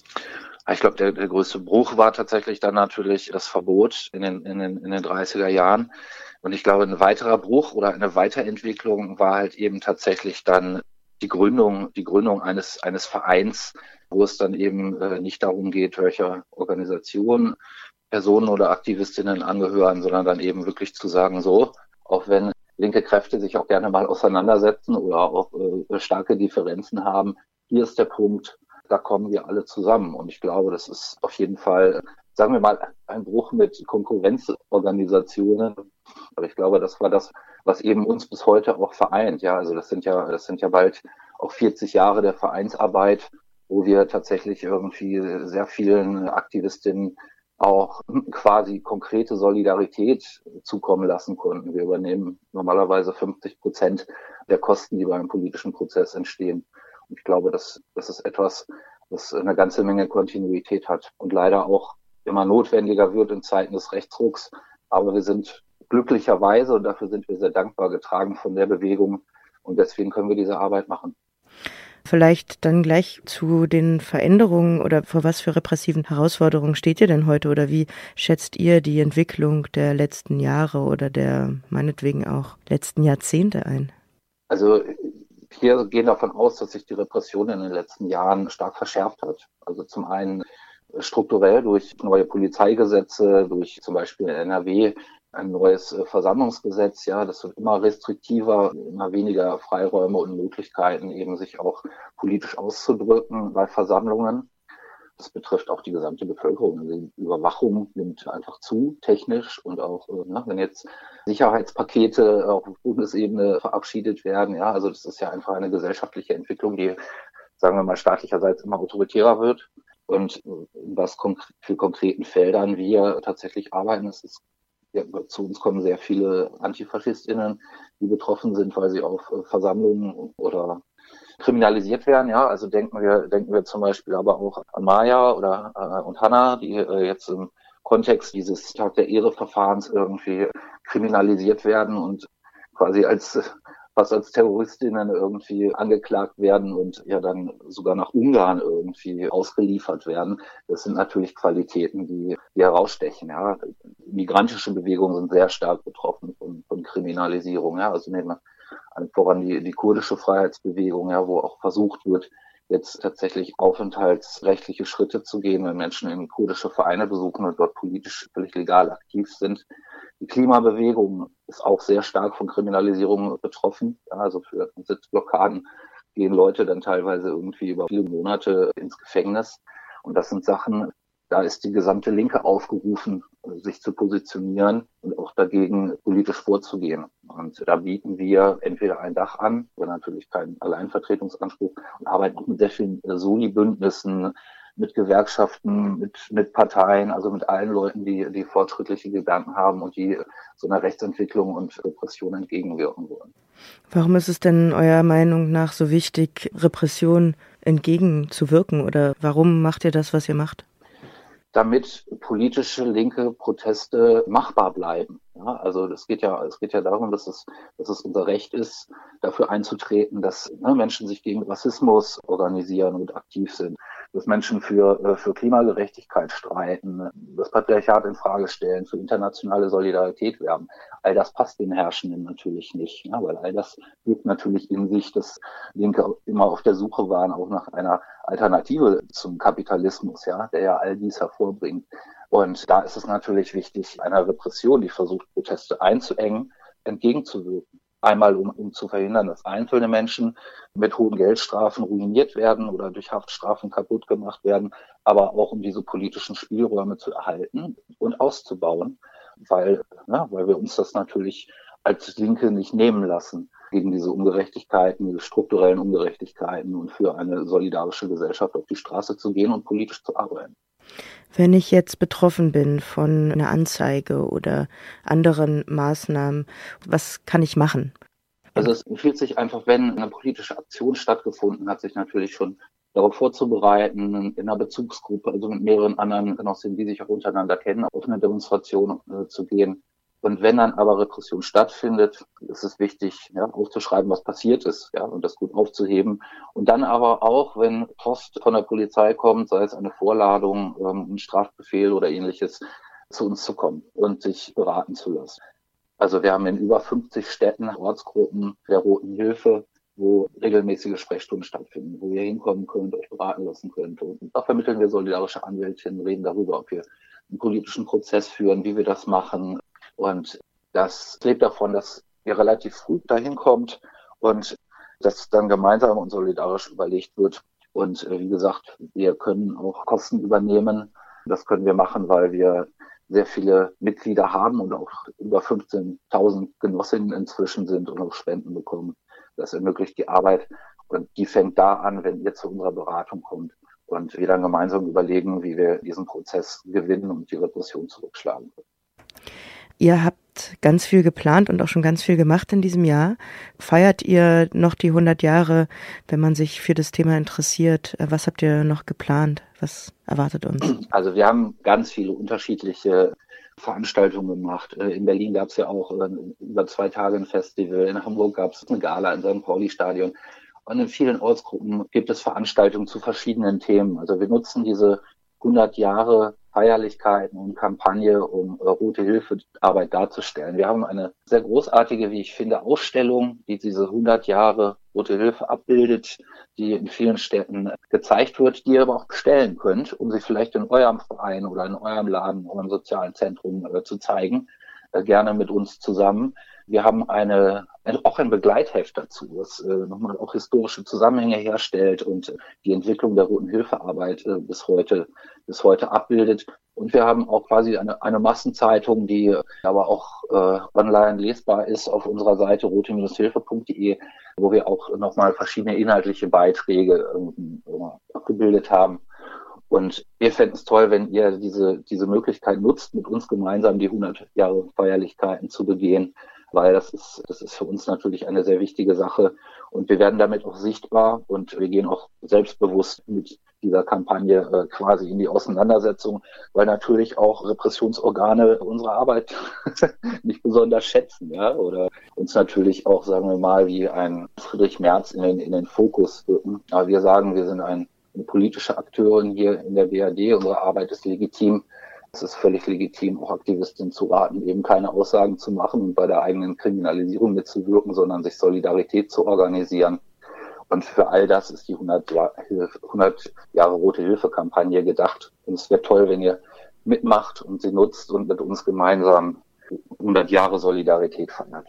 Ich glaube, der größte Bruch war tatsächlich dann natürlich das Verbot in den 30er Jahren. Und ich glaube, ein weiterer Bruch oder eine Weiterentwicklung war halt eben tatsächlich dann die Gründung eines Vereins, wo es dann eben nicht darum geht, welcher Organisation Personen oder Aktivistinnen angehören, sondern dann eben wirklich zu sagen, so, auch wenn linke Kräfte sich auch gerne mal auseinandersetzen oder auch starke Differenzen haben, hier ist der Punkt, da kommen wir alle zusammen. Und ich glaube, das ist auf jeden Fall, sagen wir mal, ein Bruch mit Konkurrenzorganisationen. Aber ich glaube, das war das, was eben uns bis heute auch vereint. Ja, also das sind ja bald auch 40 Jahre der Vereinsarbeit, wo wir tatsächlich irgendwie sehr vielen Aktivistinnen auch quasi konkrete Solidarität zukommen lassen konnten. Wir übernehmen normalerweise 50% der Kosten, die beim politischen Prozess entstehen. Und ich glaube, das ist etwas, was eine ganze Menge Kontinuität hat und leider auch immer notwendiger wird in Zeiten des Rechtsrucks. Aber wir sind glücklicherweise, und dafür sind wir sehr dankbar, getragen von der Bewegung. Und deswegen können wir diese Arbeit machen.
Vielleicht dann gleich zu den Veränderungen oder vor was für repressiven Herausforderungen steht ihr denn heute oder wie schätzt ihr die Entwicklung der letzten Jahre oder der meinetwegen auch letzten Jahrzehnte ein?
Also wir gehen davon aus, dass sich die Repression in den letzten Jahren stark verschärft hat. Also zum einen strukturell durch neue Polizeigesetze, durch zum Beispiel in NRW ein neues Versammlungsgesetz, ja, das wird immer restriktiver, immer weniger Freiräume und Möglichkeiten, eben sich auch politisch auszudrücken bei Versammlungen. Das betrifft auch die gesamte Bevölkerung. Die Überwachung nimmt einfach zu, technisch und auch, wenn jetzt Sicherheitspakete auf Bundesebene verabschiedet werden, ja, also das ist ja einfach eine gesellschaftliche Entwicklung, die, sagen wir mal, staatlicherseits immer autoritärer wird. Und was für konkreten Feldern wir tatsächlich arbeiten, zu uns kommen sehr viele AntifaschistInnen, die betroffen sind, weil sie auf Versammlungen oder kriminalisiert werden. Ja, also denken wir zum Beispiel aber auch an Maya und Hannah, die jetzt im Kontext dieses Tag der Ehre-Verfahrens irgendwie kriminalisiert werden und quasi fast als Terroristinnen irgendwie angeklagt werden und ja dann sogar nach Ungarn irgendwie ausgeliefert werden. Das sind natürlich Qualitäten, die herausstechen. Ja. Migrantische Bewegungen sind sehr stark betroffen von Kriminalisierung. Ja. Also nehmen wir voran die kurdische Freiheitsbewegung, ja, wo auch versucht wird, jetzt tatsächlich aufenthaltsrechtliche Schritte zu gehen, wenn Menschen in kurdische Vereine besuchen und dort politisch völlig legal aktiv sind. Die Klimabewegung ist auch sehr stark von Kriminalisierung betroffen. Ja, also für Sitzblockaden gehen Leute dann teilweise irgendwie über viele Monate ins Gefängnis. Und das sind Sachen, da ist die gesamte Linke aufgerufen, sich zu positionieren und auch dagegen politisch vorzugehen. Und da bieten wir entweder ein Dach an, wir natürlich keinen Alleinvertretungsanspruch, und arbeiten auch mit sehr vielen Soli-Bündnissen, mit Gewerkschaften, mit Parteien, also mit allen Leuten, die fortschrittliche Gedanken haben und die so einer Rechtsentwicklung und Repression entgegenwirken wollen.
Warum ist es denn eurer Meinung nach so wichtig, Repression entgegenzuwirken? Oder warum macht ihr das, was ihr macht?
Damit politische linke Proteste machbar bleiben. Ja, also es geht ja darum, dass es unser Recht ist, dafür einzutreten, dass Menschen sich gegen Rassismus organisieren und aktiv sind, dass Menschen für Klimagerechtigkeit streiten, das Patriarchat in Frage stellen, für internationale Solidarität werben. All das passt den Herrschenden natürlich nicht, ja, weil all das birgt natürlich in sich, dass Linke immer auf der Suche waren, auch nach einer Alternative zum Kapitalismus, ja, der ja all dies hervorbringt. Und da ist es natürlich wichtig, einer Repression, die versucht, Proteste einzuengen, entgegenzuwirken. Einmal, um zu verhindern, dass einzelne Menschen mit hohen Geldstrafen ruiniert werden oder durch Haftstrafen kaputt gemacht werden, aber auch um diese politischen Spielräume zu erhalten und auszubauen, weil wir uns das natürlich als Linke nicht nehmen lassen, gegen diese Ungerechtigkeiten, diese strukturellen Ungerechtigkeiten und für eine solidarische Gesellschaft auf die Straße zu gehen und politisch zu arbeiten.
Wenn ich jetzt betroffen bin von einer Anzeige oder anderen Maßnahmen, was kann ich machen?
Also es empfiehlt sich einfach, wenn eine politische Aktion stattgefunden hat, sich natürlich schon darauf vorzubereiten, in einer Bezugsgruppe, also mit mehreren anderen Genossinnen, die sich auch untereinander kennen, auf eine Demonstration zu gehen. Und wenn dann aber Repression stattfindet, ist es wichtig, aufzuschreiben, was passiert ist, und das gut aufzuheben. Und dann aber auch, wenn Post von der Polizei kommt, sei es eine Vorladung, ein Strafbefehl oder ähnliches, zu uns zu kommen und sich beraten zu lassen. Also wir haben in über 50 Städten Ortsgruppen der Roten Hilfe, wo regelmäßige Sprechstunden stattfinden, wo ihr hinkommen könnt, euch beraten lassen könnt. Und da vermitteln wir solidarische Anwältinnen, reden darüber, ob wir einen politischen Prozess führen, wie wir das machen. Und das lebt davon, dass ihr relativ früh dahin kommt und dass dann gemeinsam und solidarisch überlegt wird. Und wie gesagt, wir können auch Kosten übernehmen. Das können wir machen, weil wir sehr viele Mitglieder haben und auch über 15.000 Genossinnen inzwischen sind und auch Spenden bekommen. Das ermöglicht die Arbeit und die fängt da an, wenn ihr zu unserer Beratung kommt und wir dann gemeinsam überlegen, wie wir diesen Prozess gewinnen und die Repression zurückschlagen können.
Ihr habt ganz viel geplant und auch schon ganz viel gemacht in diesem Jahr. Feiert ihr noch die 100 Jahre, wenn man sich für das Thema interessiert? Was habt ihr noch geplant? Was erwartet uns?
Also wir haben ganz viele unterschiedliche Veranstaltungen gemacht. In Berlin gab es ja auch über 2 Tage ein Festival. In Hamburg gab es eine Gala im St. Pauli-Stadion. Und in vielen Ortsgruppen gibt es Veranstaltungen zu verschiedenen Themen. Also wir nutzen diese 100 Jahre Feierlichkeiten und Kampagne, um Rote Hilfe-Arbeit darzustellen. Wir haben eine sehr großartige, wie ich finde, Ausstellung, die diese 100 Jahre Rote Hilfe abbildet, die in vielen Städten gezeigt wird, die ihr aber auch bestellen könnt, um sie vielleicht in eurem Verein oder in eurem Laden, eurem sozialen Zentrum zu zeigen, gerne mit uns zusammen. Wir haben auch ein Begleitheft dazu, das nochmal auch historische Zusammenhänge herstellt und die Entwicklung der Roten Hilfearbeit bis heute abbildet. Und wir haben auch quasi eine Massenzeitung, die aber auch online lesbar ist auf unserer Seite rote-hilfe.de, wo wir auch nochmal verschiedene inhaltliche Beiträge abgebildet haben. Und wir fänden es toll, wenn ihr diese Möglichkeit nutzt, mit uns gemeinsam die 100 Jahre Feierlichkeiten zu begehen, weil das ist für uns natürlich eine sehr wichtige Sache. Und wir werden damit auch sichtbar und wir gehen auch selbstbewusst mit dieser Kampagne quasi in die Auseinandersetzung, weil natürlich auch Repressionsorgane unsere Arbeit nicht besonders schätzen, oder uns natürlich auch, sagen wir mal, wie ein Friedrich Merz in den Fokus rücken. Aber wir sagen, wir sind eine politische Akteurin hier in der BRD, unsere Arbeit ist legitim. Es ist völlig legitim, auch Aktivistinnen zu raten, eben keine Aussagen zu machen und bei der eigenen Kriminalisierung mitzuwirken, sondern sich Solidarität zu organisieren. Und für all das ist die 100 Jahre Rote Hilfe-Kampagne gedacht. Und es wäre toll, wenn ihr mitmacht und sie nutzt und mit uns gemeinsam 100 Jahre Solidarität feiert.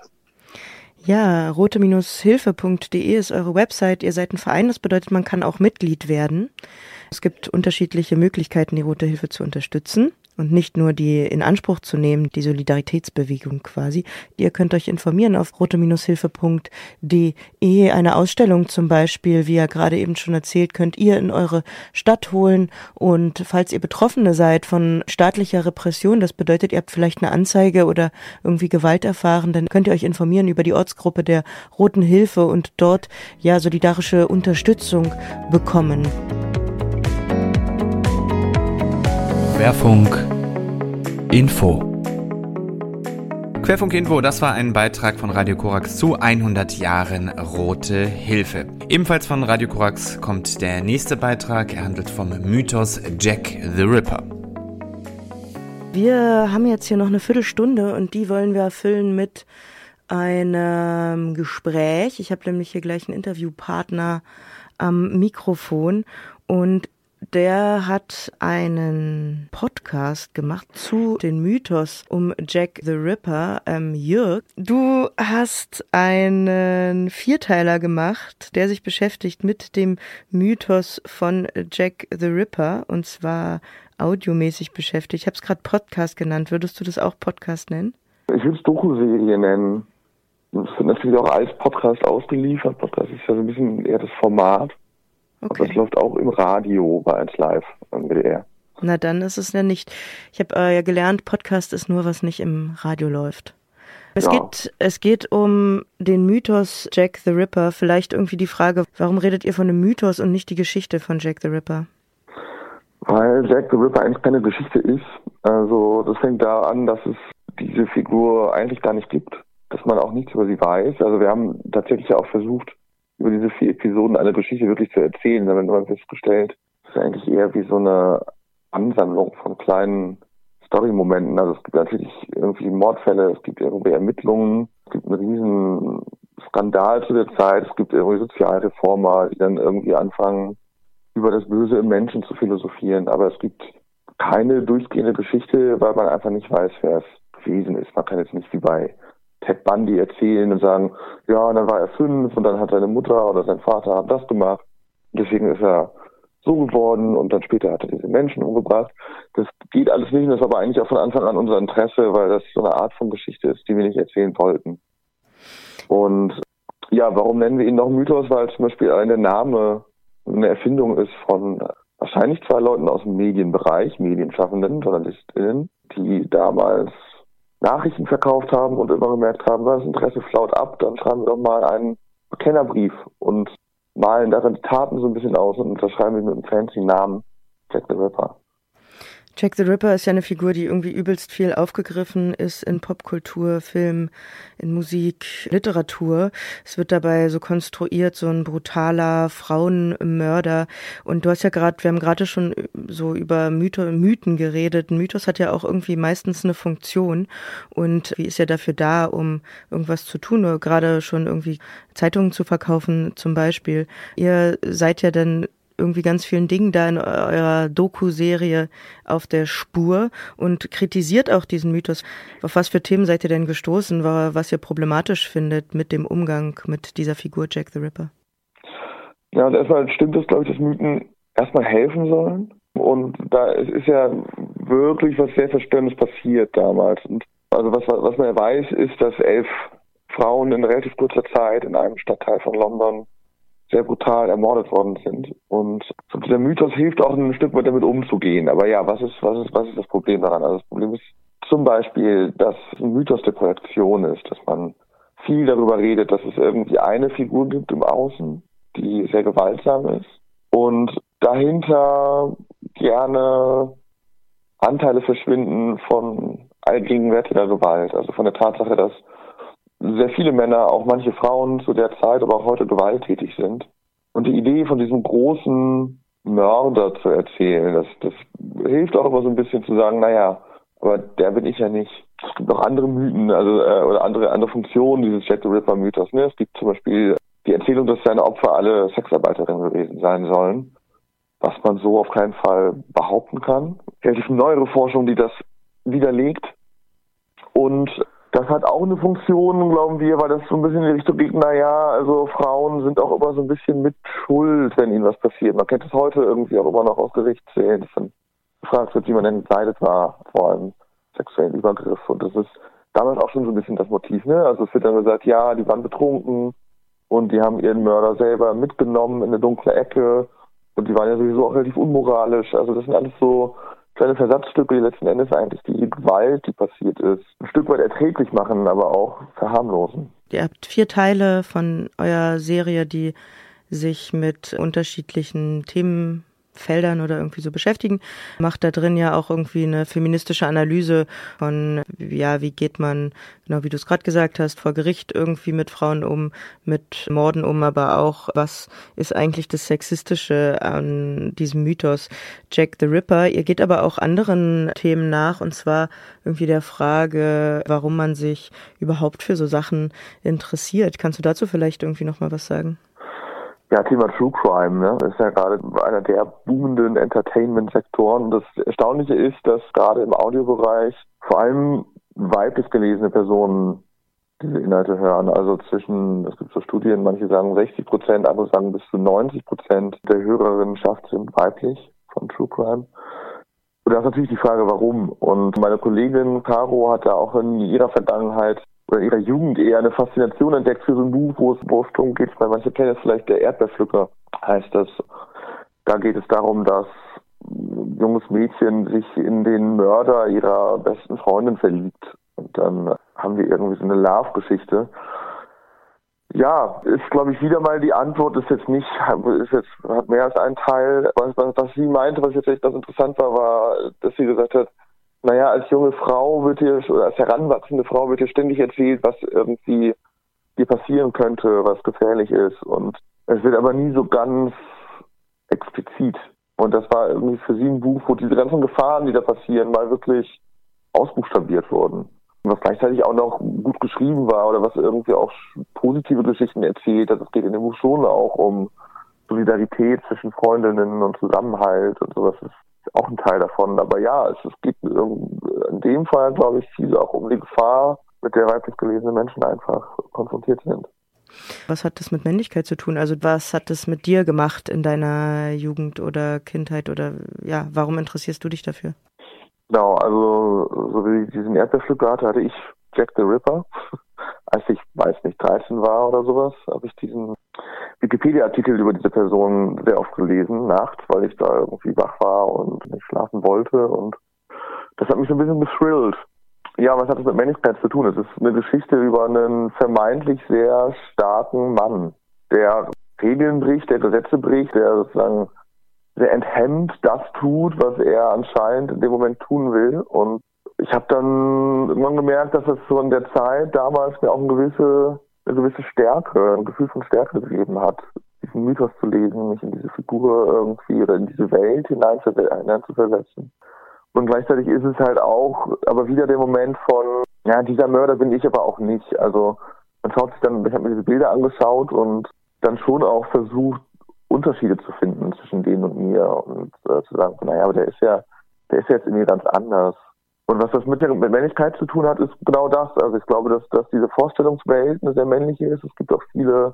Ja, rote-hilfe.de ist eure Website. Ihr seid ein Verein, das bedeutet, man kann auch Mitglied werden. Es gibt unterschiedliche Möglichkeiten, die Rote Hilfe zu unterstützen und nicht nur die in Anspruch zu nehmen, die Solidaritätsbewegung quasi. Ihr könnt euch informieren auf rote-hilfe.de. Eine Ausstellung zum Beispiel, wie ja gerade eben schon erzählt, könnt ihr in eure Stadt holen. Und falls ihr Betroffene seid von staatlicher Repression, das bedeutet, ihr habt vielleicht eine Anzeige oder irgendwie Gewalt erfahren, dann könnt ihr euch informieren über die Ortsgruppe der Roten Hilfe und dort solidarische Unterstützung bekommen.
Querfunk Info.
Querfunk Info, das war ein Beitrag von Radio Korax zu 100 Jahren Rote Hilfe. Ebenfalls von Radio Korax kommt der nächste Beitrag. Er handelt vom Mythos Jack the Ripper.
Wir haben jetzt hier noch eine Viertelstunde und die wollen wir füllen mit einem Gespräch. Ich habe nämlich hier gleich einen Interviewpartner am Mikrofon und der hat einen Podcast gemacht zu den Mythos um Jack the Ripper. Jörg, du hast einen Vierteiler gemacht, der sich beschäftigt mit dem Mythos von Jack the Ripper und zwar audiomäßig beschäftigt. Ich habe es gerade Podcast genannt. Würdest du das auch Podcast nennen?
Ich würde es Doku-Serie nennen. Das wird natürlich auch als Podcast ausgeliefert. Podcast ist ja so ein bisschen eher das Format. Okay. Aber das läuft auch im Radio bei 1 Live am WDR.
Na dann ist es ja nicht. Ich habe ja gelernt, Podcast ist nur, was nicht im Radio läuft. Es geht um den Mythos Jack the Ripper. Vielleicht irgendwie die Frage, warum redet ihr von einem Mythos und nicht die Geschichte von Jack the Ripper?
Weil Jack the Ripper eigentlich keine Geschichte ist. Also das fängt da an, dass es diese Figur eigentlich gar nicht gibt. Dass man auch nichts über sie weiß. Also wir haben tatsächlich auch versucht, über diese 4 Episoden eine Geschichte wirklich zu erzählen. Da haben wir festgestellt, das ist eigentlich eher wie so eine Ansammlung von kleinen Story-Momenten. Also es gibt natürlich irgendwie Mordfälle, es gibt irgendwie Ermittlungen, es gibt einen riesen Skandal zu der Zeit, es gibt irgendwie Sozialreformer, die dann irgendwie anfangen, über das Böse im Menschen zu philosophieren. Aber es gibt keine durchgehende Geschichte, weil man einfach nicht weiß, wer es gewesen ist. Man kann jetzt nicht wie bei Ted Bundy erzählen und sagen, ja, und dann war er 5 und dann hat seine Mutter oder sein Vater das gemacht. Deswegen ist er so geworden und dann später hat er diese Menschen umgebracht. Das geht alles nicht und das war aber eigentlich auch von Anfang an unser Interesse, weil das so eine Art von Geschichte ist, die wir nicht erzählen wollten. Und ja, warum nennen wir ihn noch Mythos? Weil zum Beispiel der Name eine Erfindung ist von wahrscheinlich 2 Leuten aus dem Medienbereich, Medienschaffenden, JournalistInnen, die damals Nachrichten verkauft haben und immer gemerkt haben, das Interesse flaut ab, dann schreiben wir doch mal einen Bekennerbrief und malen darin die Taten so ein bisschen aus und unterschreiben wir mit einem fancy Namen Jack the Ripper.
Jack the Ripper ist ja eine Figur, die irgendwie übelst viel aufgegriffen ist in Popkultur, Film, in Musik, Literatur. Es wird dabei so konstruiert, so ein brutaler Frauenmörder. Und du hast ja wir haben gerade schon so über Mythen geredet. Ein Mythos hat ja auch irgendwie meistens eine Funktion. Und wie ist ja dafür da, um irgendwas zu tun oder gerade schon irgendwie Zeitungen zu verkaufen zum Beispiel. Ihr seid ja dann irgendwie ganz vielen Dingen da in eurer Doku-Serie auf der Spur und kritisiert auch diesen Mythos. Auf was für Themen seid ihr denn gestoßen, was ihr problematisch findet mit dem Umgang mit dieser Figur Jack the Ripper?
Ja, und erstmal stimmt es, glaube ich, dass Mythen erstmal helfen sollen. Und da ist ja wirklich was sehr Verstörendes passiert damals. Und also was man ja weiß, ist, dass 11 Frauen in relativ kurzer Zeit in einem Stadtteil von London sehr brutal ermordet worden sind. Und dieser Mythos hilft auch ein Stück weit damit umzugehen. Aber ja, was ist das Problem daran? Also das Problem ist zum Beispiel, dass ein Mythos der Projektion ist, dass man viel darüber redet, dass es irgendwie eine Figur gibt im Außen, die sehr gewaltsam ist und dahinter gerne Anteile verschwinden von allgegenwärtiger Gewalt. Also von der Tatsache, dass sehr viele Männer, auch manche Frauen zu der Zeit, aber auch heute gewalttätig sind. Und die Idee von diesem großen Mörder zu erzählen, das hilft auch immer so ein bisschen zu sagen, naja, aber der bin ich ja nicht. Es gibt noch andere Mythen, oder andere Funktionen dieses Jack the Ripper Mythos. Ne? Es gibt zum Beispiel die Erzählung, dass seine Opfer alle Sexarbeiterinnen gewesen sein sollen, was man so auf keinen Fall behaupten kann. Relativ neuere Forschung, die das widerlegt. Und das hat auch eine Funktion, glauben wir, weil das so ein bisschen in die Richtung geht, naja, also Frauen sind auch immer so ein bisschen mit Schuld, wenn ihnen was passiert. Man kennt das heute irgendwie auch immer noch aus Gerichtsszenen, dass dann gefragt wird, wie man denn gekleidet war vor einem sexuellen Übergriff. Und das ist damals auch schon so ein bisschen das Motiv, ne? Also es wird dann gesagt, ja, die waren betrunken und die haben ihren Mörder selber mitgenommen in eine dunkle Ecke und die waren ja sowieso auch relativ unmoralisch. Also das sind alles so kleine Versatzstücke, die letzten Endes eigentlich die Gewalt, die passiert ist, ein Stück weit erträglich machen, aber auch verharmlosen.
Ihr habt 4 Teile von eurer Serie, die sich mit unterschiedlichen Themen Feldern oder irgendwie so beschäftigen, macht da drin ja auch irgendwie eine feministische Analyse von, ja, wie geht man, genau wie du es gerade gesagt hast, vor Gericht irgendwie mit Frauen um, mit Morden um, aber auch, was ist eigentlich das Sexistische an diesem Mythos Jack the Ripper. Ihr geht aber auch anderen Themen nach, und zwar irgendwie der Frage, warum man sich überhaupt für so Sachen interessiert. Kannst du dazu vielleicht irgendwie nochmal was sagen?
Ja, Thema True Crime, ne? Das ist ja gerade einer der boomenden Entertainment-Sektoren. Und das Erstaunliche ist, dass gerade im Audiobereich vor allem weiblich gelesene Personen diese Inhalte hören. Also es gibt so Studien, manche sagen 60%, andere sagen bis zu 90% der Hörerinnenschaft sind weiblich von True Crime. Und da ist natürlich die Frage, warum. Und meine Kollegin Caro hat da auch in ihrer Vergangenheit oder ihrer Jugend eher eine Faszination entdeckt für so ein Buch, wo es darum geht, weil manche kennen es vielleicht, der Erdbeerpflücker heißt das. Da geht es darum, dass ein junges Mädchen sich in den Mörder ihrer besten Freundin verliebt. Und dann haben wir irgendwie so eine Love-Geschichte. Ja, ist, glaube ich, wieder mal die Antwort, hat mehr als einen Teil. Was sie meinte, was jetzt echt ganz interessant war, dass sie gesagt hat, naja, als junge Frau oder als heranwachsende Frau wird dir ständig erzählt, was irgendwie dir passieren könnte, was gefährlich ist. Und es wird aber nie so ganz explizit. Und das war irgendwie für sie ein Buch, wo diese ganzen Gefahren, die da passieren, mal wirklich ausbuchstabiert wurden. Und was gleichzeitig auch noch gut geschrieben war oder was irgendwie auch positive Geschichten erzählt. Also es geht in dem Buch schon auch um Solidarität zwischen Freundinnen und Zusammenhalt und sowas. Das ist auch ein Teil davon. Aber ja, es geht in dem Fall, glaube ich, viel auch um die Gefahr, mit der weiblich gelesene Menschen einfach konfrontiert sind.
Was hat das mit Männlichkeit zu tun? Also was hat das mit dir gemacht in deiner Jugend oder Kindheit oder ja, warum interessierst du dich dafür?
Genau, also so wie ich diesen Erdbeerpflücker hatte ich Jack the Ripper. Als ich, 13 war oder sowas, habe ich diesen Wikipedia-Artikel über diese Person sehr oft gelesen, nachts, weil ich da irgendwie wach war und nicht schlafen wollte. Und das hat mich so ein bisschen bethrillt. Ja, was hat das mit Männlichkeit zu tun? Es ist eine Geschichte über einen vermeintlich sehr starken Mann, der Regeln bricht, der Gesetze bricht, der sozusagen sehr enthemmt das tut, was er anscheinend in dem Moment tun will. Und ich habe dann irgendwann gemerkt, dass es so in der Zeit damals mir auch eine gewisse Stärke, ein Gefühl von Stärke gegeben hat, diesen Mythos zu lesen, mich in diese Figur irgendwie oder in diese Welt hineinzuversetzen. Und gleichzeitig ist es halt auch, aber wieder der Moment von, ja, dieser Mörder bin ich aber auch nicht. Also man schaut sich dann, ich habe mir diese Bilder angeschaut und dann schon auch versucht, Unterschiede zu finden zwischen denen und mir und zu sagen, naja, aber der ist jetzt irgendwie ganz anders. Und was das mit Männlichkeit zu tun hat, ist genau das. Also ich glaube, dass diese Vorstellungswelt eine sehr männliche ist. Es gibt auch viele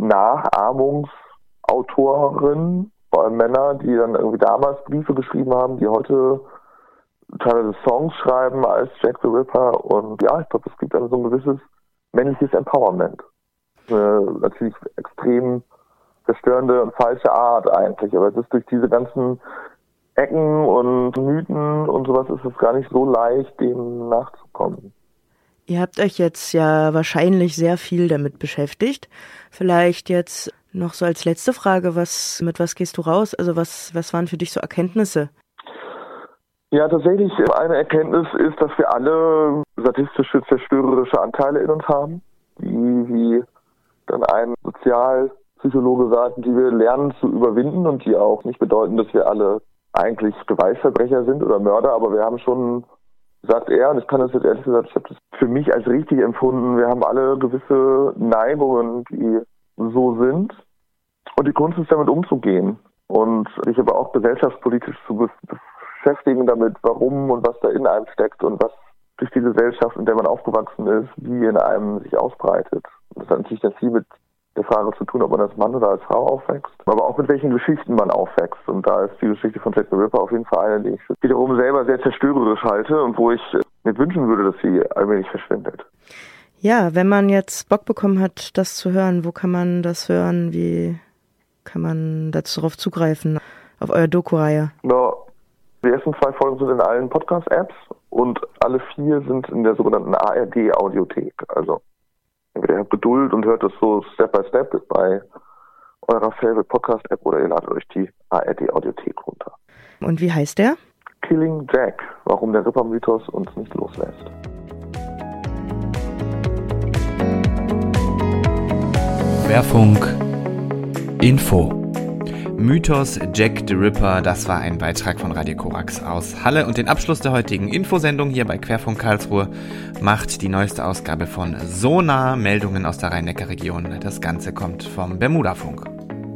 Nachahmungsautorinnen, vor allem Männer, die dann irgendwie damals Briefe geschrieben haben, die heute teilweise Songs schreiben als Jack the Ripper. Und ja, ich glaube, es gibt dann so ein gewisses männliches Empowerment. Natürlich extrem zerstörende und falsche Art eigentlich, aber es ist durch diese ganzen Ecken und Mythen und sowas ist es gar nicht so leicht, dem nachzukommen.
Ihr habt euch jetzt ja wahrscheinlich sehr viel damit beschäftigt. Vielleicht jetzt noch so als letzte Frage, mit was gehst du raus? Also was waren für dich so Erkenntnisse?
Ja, tatsächlich eine Erkenntnis ist, dass wir alle sadistische, zerstörerische Anteile in uns haben, wie dann ein Sozialpsychologe sagt, die wir lernen zu überwinden und die auch nicht bedeuten, dass wir alle eigentlich Gewaltverbrecher sind oder Mörder, aber wir haben schon, sagt er, und ich kann das jetzt ehrlich gesagt, ich habe das für mich als richtig empfunden, wir haben alle gewisse Neigungen, die so sind und die Kunst ist damit umzugehen und sich aber auch gesellschaftspolitisch zu beschäftigen damit, warum und was da in einem steckt und was durch die Gesellschaft, in der man aufgewachsen ist, wie in einem sich ausbreitet. Und das hat natürlich dann viel mit der Frage zu tun, ob man als Mann oder als Frau aufwächst, aber auch mit welchen Geschichten man aufwächst. Und da ist die Geschichte von Jack the Ripper auf jeden Fall eine, die ich wiederum selber sehr zerstörerisch halte und wo ich mir wünschen würde, dass sie allmählich verschwindet.
Ja, wenn man jetzt Bock bekommen hat, das zu hören, wo kann man das hören? Wie kann man darauf zugreifen? Auf eure Doku-Reihe?
Ja, die ersten 2 Folgen sind in allen Podcast-Apps und alle 4 sind in der sogenannten ARD-Audiothek. Also entweder ihr habt Geduld und hört das so Step by Step bei eurer Favorite Podcast App oder ihr ladet euch die ARD Audiothek runter.
Und wie heißt der?
Killing Jack, warum der Ripper-Mythos uns nicht loslässt.
Querfunk Info. Mythos Jack the Ripper, das war ein Beitrag von Radio Korax aus Halle. Und den Abschluss der heutigen Infosendung hier bei Querfunk Karlsruhe macht die neueste Ausgabe von Sonar, Meldungen aus der Rhein-Neckar-Region. Das Ganze kommt vom Bermudafunk.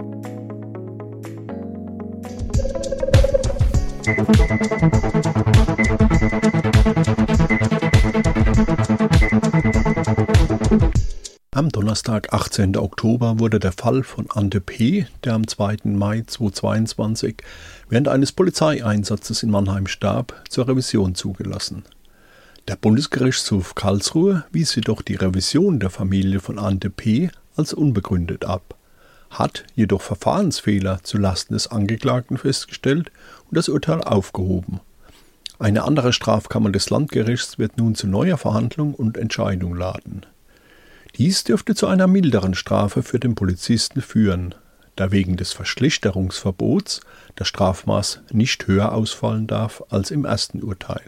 Am Donnerstag, 18. Oktober, wurde der Fall von Ante P., der am 2. Mai 2022 während eines Polizeieinsatzes in Mannheim starb, zur Revision zugelassen. Der Bundesgerichtshof Karlsruhe wies jedoch die Revision der Familie von Ante P. als unbegründet ab, hat jedoch Verfahrensfehler zulasten des Angeklagten festgestellt und das Urteil aufgehoben. Eine andere Strafkammer des Landgerichts wird nun zu neuer Verhandlung und Entscheidung laden. Dies dürfte zu einer milderen Strafe für den Polizisten führen, da wegen des Verschlechterungsverbots das Strafmaß nicht höher ausfallen darf als im ersten Urteil.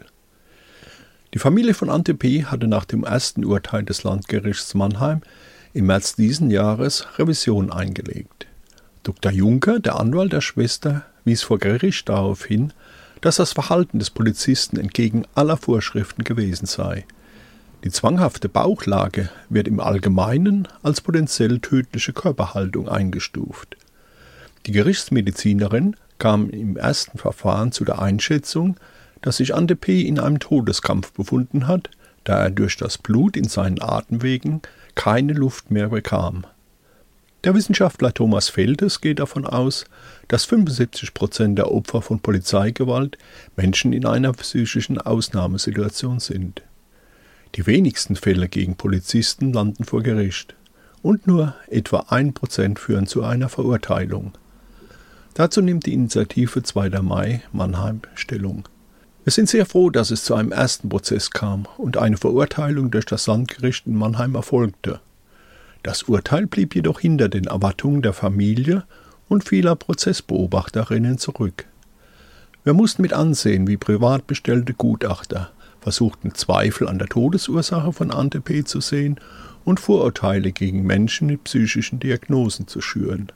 Die Familie von Ante P. hatte nach dem ersten Urteil des Landgerichts Mannheim im März diesen Jahres Revision eingelegt. Dr. Juncker, der Anwalt der Schwester, wies vor Gericht darauf hin, dass das Verhalten des Polizisten entgegen aller Vorschriften gewesen sei. Die zwanghafte Bauchlage wird im Allgemeinen als potenziell tödliche Körperhaltung eingestuft. Die Gerichtsmedizinerin kam im ersten Verfahren zu der Einschätzung, dass sich Ante P. in einem Todeskampf befunden hat, da er durch das Blut in seinen Atemwegen keine Luft mehr bekam. Der Wissenschaftler Thomas Feldes geht davon aus, dass 75% der Opfer von Polizeigewalt Menschen in einer psychischen Ausnahmesituation sind. Die wenigsten Fälle gegen Polizisten landen vor Gericht und nur etwa 1% führen zu einer Verurteilung. Dazu nimmt die Initiative 2. Mai Mannheim Stellung. Wir sind sehr froh, dass es zu einem ersten Prozess kam und eine Verurteilung durch das Landgericht in Mannheim erfolgte. Das Urteil blieb jedoch hinter den Erwartungen der Familie und vieler Prozessbeobachterinnen zurück. Wir mussten mit ansehen, wie privat bestellte Gutachter versuchten Zweifel an der Todesursache von Ante P. zu sehen und Vorurteile gegen Menschen mit psychischen Diagnosen zu schüren.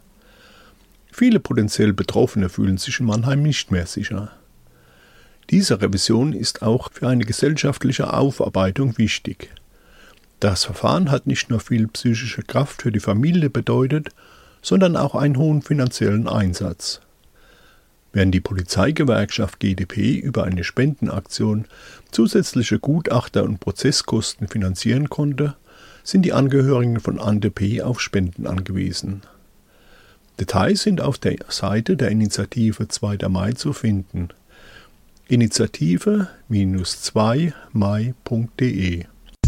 Viele potenziell Betroffene fühlen sich in Mannheim nicht mehr sicher. Diese Revision ist auch für eine gesellschaftliche Aufarbeitung wichtig. Das Verfahren hat nicht nur viel psychische Kraft für die Familie bedeutet, sondern auch einen hohen finanziellen Einsatz. Während die Polizeigewerkschaft GdP über eine Spendenaktion zusätzliche Gutachter- und Prozesskosten finanzieren konnte, sind die Angehörigen von Ante P. auf Spenden angewiesen. Details sind auf der Seite der Initiative 2. Mai zu finden. Initiative-2mai.de.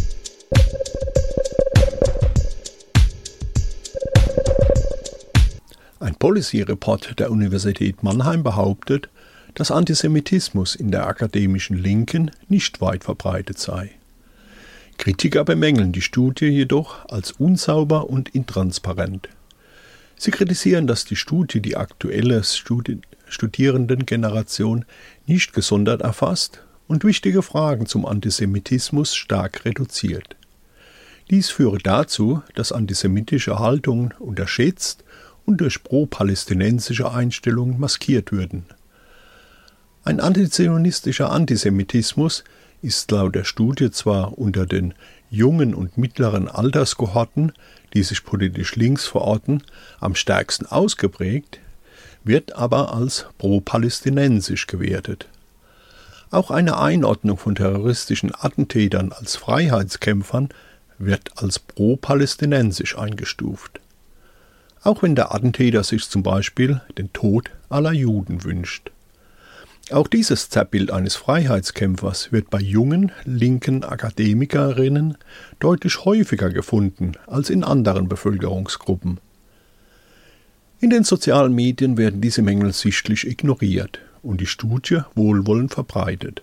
Ein Policy-Report der Universität Mannheim behauptet, dass Antisemitismus in der akademischen Linken nicht weit verbreitet sei. Kritiker bemängeln die Studie jedoch als unsauber und intransparent. Sie kritisieren, dass die Studie die aktuelle Studierendengeneration nicht gesondert erfasst und wichtige Fragen zum Antisemitismus stark reduziert. Dies führe dazu, dass antisemitische Haltungen unterschätzt und durch pro-palästinensische Einstellungen maskiert würden. Ein antizionistischer Antisemitismus ist laut der Studie zwar unter den jungen und mittleren Alterskohorten, die sich politisch links verorten, am stärksten ausgeprägt, wird aber als pro-palästinensisch gewertet. Auch eine Einordnung von terroristischen Attentätern als Freiheitskämpfern wird als pro-palästinensisch eingestuft. Auch wenn der Attentäter sich zum Beispiel den Tod aller Juden wünscht. Auch dieses Zerrbild eines Freiheitskämpfers wird bei jungen, linken Akademikerinnen deutlich häufiger gefunden als in anderen Bevölkerungsgruppen. In den sozialen Medien werden diese Mängel sichtlich ignoriert und die Studie wohlwollend verbreitet.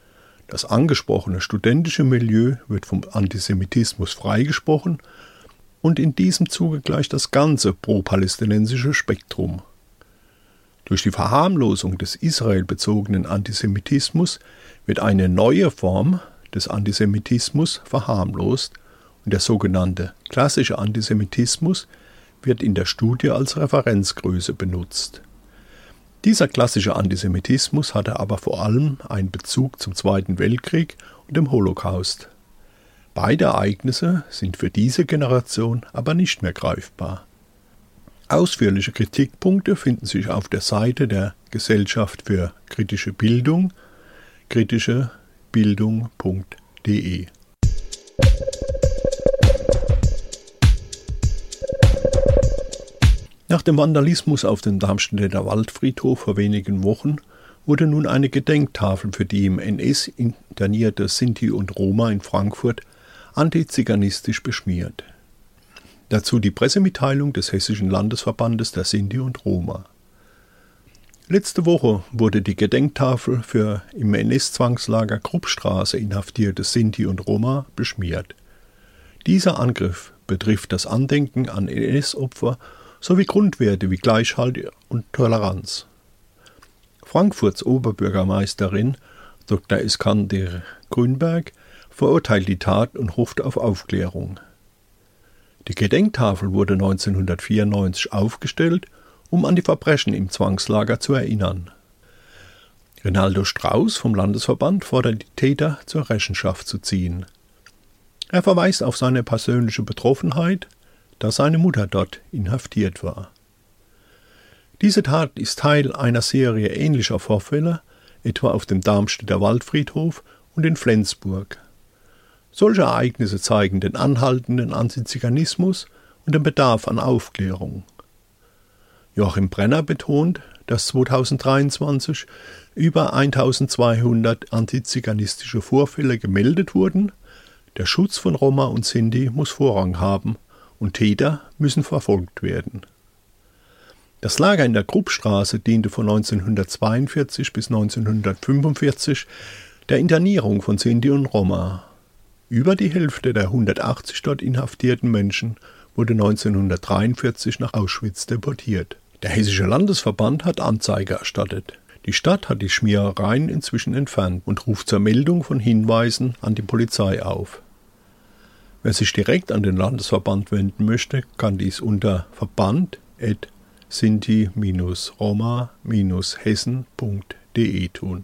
Das angesprochene studentische Milieu wird vom Antisemitismus freigesprochen und in diesem Zuge gleich das ganze pro-palästinensische Spektrum. Durch die Verharmlosung des israelbezogenen Antisemitismus wird eine neue Form des Antisemitismus verharmlost und der sogenannte klassische Antisemitismus wird in der Studie als Referenzgröße benutzt. Dieser klassische Antisemitismus hatte aber vor allem einen Bezug zum Zweiten Weltkrieg und dem Holocaust. Beide Ereignisse sind für diese Generation aber nicht mehr greifbar. Ausführliche Kritikpunkte finden sich auf der Seite der Gesellschaft für kritische Bildung, kritischebildung.de. Nach dem Vandalismus auf dem Darmstädter Waldfriedhof vor wenigen Wochen wurde nun eine Gedenktafel für die im NS internierte Sinti und Roma in Frankfurt antiziganistisch beschmiert. Dazu die Pressemitteilung des Hessischen Landesverbandes der Sinti und Roma. Letzte Woche wurde die Gedenktafel für im NS-Zwangslager Kruppstraße inhaftierte Sinti und Roma beschmiert. Dieser Angriff betrifft das Andenken an NS-Opfer sowie Grundwerte wie Gleichheit und Toleranz. Frankfurts Oberbürgermeisterin Dr. Iskander Grünberg verurteilt die Tat und hofft auf Aufklärung. Die Gedenktafel wurde 1994 aufgestellt, um an die Verbrechen im Zwangslager zu erinnern. Rinaldo Strauß vom Landesverband fordert die Täter zur Rechenschaft zu ziehen. Er verweist auf seine persönliche Betroffenheit, da seine Mutter dort inhaftiert war. Diese Tat ist Teil einer Serie ähnlicher Vorfälle, etwa auf dem Darmstädter Waldfriedhof und in Flensburg. Solche Ereignisse zeigen den anhaltenden Antiziganismus und den Bedarf an Aufklärung. Joachim Brenner betont, dass 2023 über 1200 antiziganistische Vorfälle gemeldet wurden. Der Schutz von Roma und Sinti muss Vorrang haben und Täter müssen verfolgt werden. Das Lager in der Kruppstraße diente von 1942 bis 1945 der Internierung von Sinti und Roma. Über die Hälfte der 180 dort inhaftierten Menschen wurde 1943 nach Auschwitz deportiert. Der Hessische Landesverband hat Anzeige erstattet. Die Stadt hat die Schmierereien inzwischen entfernt und ruft zur Meldung von Hinweisen an die Polizei auf. Wer sich direkt an den Landesverband wenden möchte, kann dies unter verband@sinti-roma-hessen.de tun.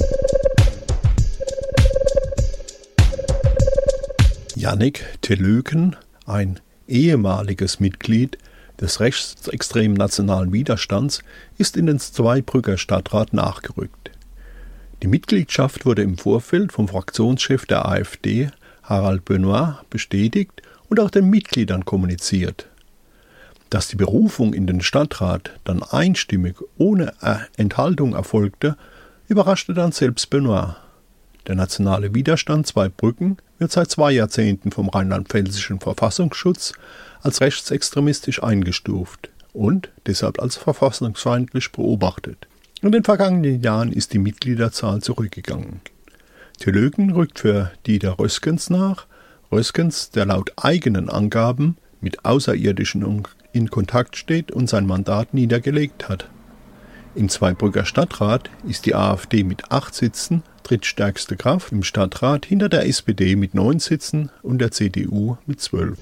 Jannik Telöken, ein ehemaliges Mitglied des rechtsextremen nationalen Widerstands, ist in den Zweibrücker Stadtrat nachgerückt. Die Mitgliedschaft wurde im Vorfeld vom Fraktionschef der AfD, Harald Benoit, bestätigt und auch den Mitgliedern kommuniziert. Dass die Berufung in den Stadtrat dann einstimmig ohne Enthaltung erfolgte, überraschte dann selbst Benoit. Der nationale Widerstand Zweibrücken wird seit 2 Jahrzehnten vom rheinland-pfälzischen Verfassungsschutz als rechtsextremistisch eingestuft und deshalb als verfassungsfeindlich beobachtet. In den vergangenen Jahren ist die Mitgliederzahl zurückgegangen. Telöken rückt für Dieter Röskens nach. Röskens, der laut eigenen Angaben mit Außerirdischen in Kontakt steht und sein Mandat niedergelegt hat. Im Zweibrücker Stadtrat ist die AfD mit 8 Sitzen drittstärkste Kraft im Stadtrat hinter der SPD mit 9 Sitzen und der CDU mit 12.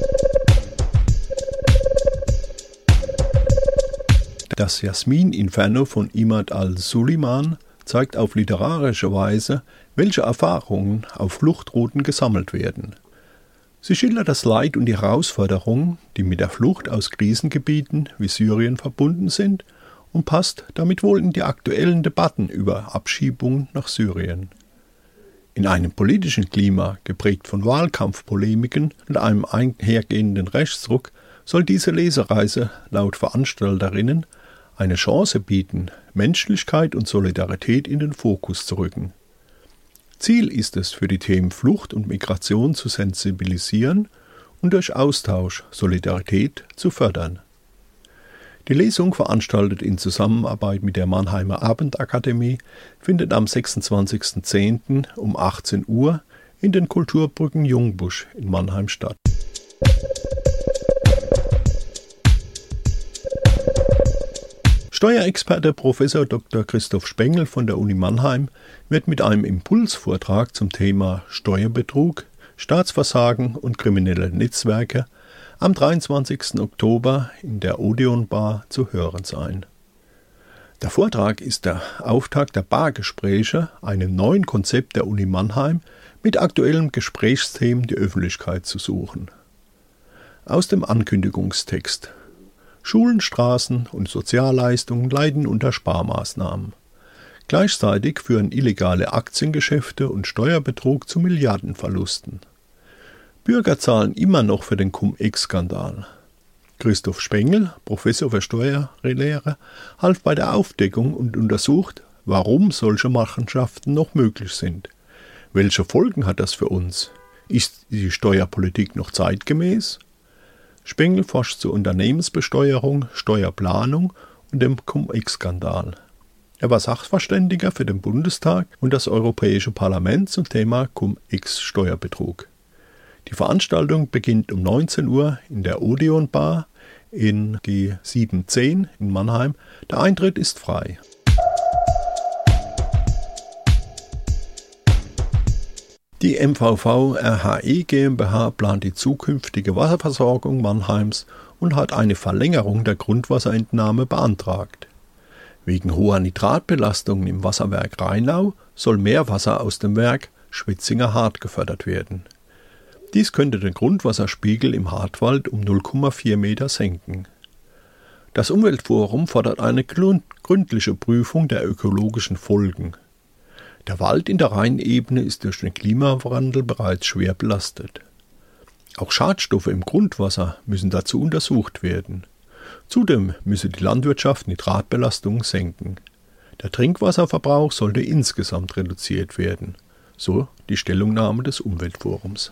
Das Jasmin-Inferno von Imad al-Suliman zeigt auf literarische Weise, welche Erfahrungen auf Fluchtrouten gesammelt werden. Sie schildert das Leid und die Herausforderungen, die mit der Flucht aus Krisengebieten wie Syrien verbunden sind, und passt damit wohl in die aktuellen Debatten über Abschiebungen nach Syrien. In einem politischen Klima, geprägt von Wahlkampfpolemiken und einem einhergehenden Rechtsruck, soll diese Lesereise laut Veranstalterinnen eine Chance bieten, Menschlichkeit und Solidarität in den Fokus zu rücken. Ziel ist es, für die Themen Flucht und Migration zu sensibilisieren und durch Austausch Solidarität zu fördern. Die Lesung, veranstaltet in Zusammenarbeit mit der Mannheimer Abendakademie, findet am 26.10. um 18 Uhr in den Kulturbrücken Jungbusch in Mannheim statt. Steuerexperte Prof. Dr. Christoph Spengel von der Uni Mannheim wird mit einem Impulsvortrag zum Thema Steuerbetrug, Staatsversagen und kriminelle Netzwerke am 23. Oktober in der Odeon Bar zu hören sein. Der Vortrag ist der Auftakt der Bargespräche, einem neuen Konzept der Uni Mannheim, mit aktuellen Gesprächsthemen die Öffentlichkeit zu suchen. Aus dem Ankündigungstext: Schulen, Straßen und Sozialleistungen leiden unter Sparmaßnahmen. Gleichzeitig führen illegale Aktiengeschäfte und Steuerbetrug zu Milliardenverlusten. Bürger zahlen immer noch für den Cum-Ex-Skandal. Christoph Spengel, Professor für Steuerlehre, half bei der Aufdeckung und untersucht, warum solche Machenschaften noch möglich sind. Welche Folgen hat das für uns? Ist die Steuerpolitik noch zeitgemäß? Spengel forscht zur Unternehmensbesteuerung, Steuerplanung und dem Cum-Ex-Skandal. Er war Sachverständiger für den Bundestag und das Europäische Parlament zum Thema Cum-Ex-Steuerbetrug. Die Veranstaltung beginnt um 19 Uhr in der Odeon Bar in G710 in Mannheim. Der Eintritt ist frei. Die MVV RHE GmbH plant die zukünftige Wasserversorgung Mannheims und hat eine Verlängerung der Grundwasserentnahme beantragt. Wegen hoher Nitratbelastungen im Wasserwerk Rheinau soll Meerwasser aus dem Werk Schwetzinger Hart gefördert werden. Dies könnte den Grundwasserspiegel im Hartwald um 0,4 Meter senken. Das Umweltforum fordert eine gründliche Prüfung der ökologischen Folgen. Der Wald in der Rheinebene ist durch den Klimawandel bereits schwer belastet. Auch Schadstoffe im Grundwasser müssen dazu untersucht werden. Zudem müsse die Landwirtschaft Nitratbelastungen senken. Der Trinkwasserverbrauch sollte insgesamt reduziert werden, so die Stellungnahme des Umweltforums.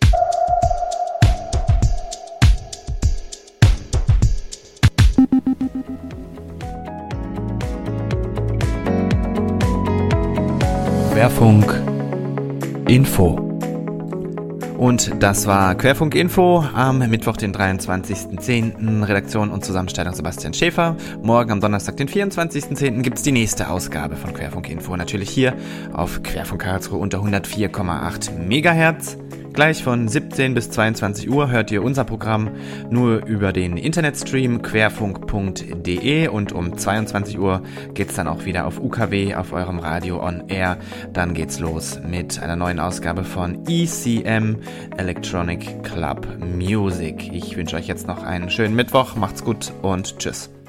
Querfunk Info. Und das war Querfunk Info am Mittwoch, den 23.10. Redaktion und Zusammenstellung Sebastian Schäfer. Morgen am Donnerstag, den 24.10. gibt's die nächste Ausgabe von Querfunk Info. Natürlich hier auf Querfunk Karlsruhe unter 104,8 MHz. Gleich von 17 bis 22 Uhr hört ihr unser Programm nur über den Internetstream querfunk.de und um 22 Uhr geht's dann auch wieder auf UKW, auf eurem Radio on Air. Dann geht's los mit einer neuen Ausgabe von ECM, Electronic Club Music. Ich wünsche euch jetzt noch einen schönen Mittwoch, macht's gut und tschüss.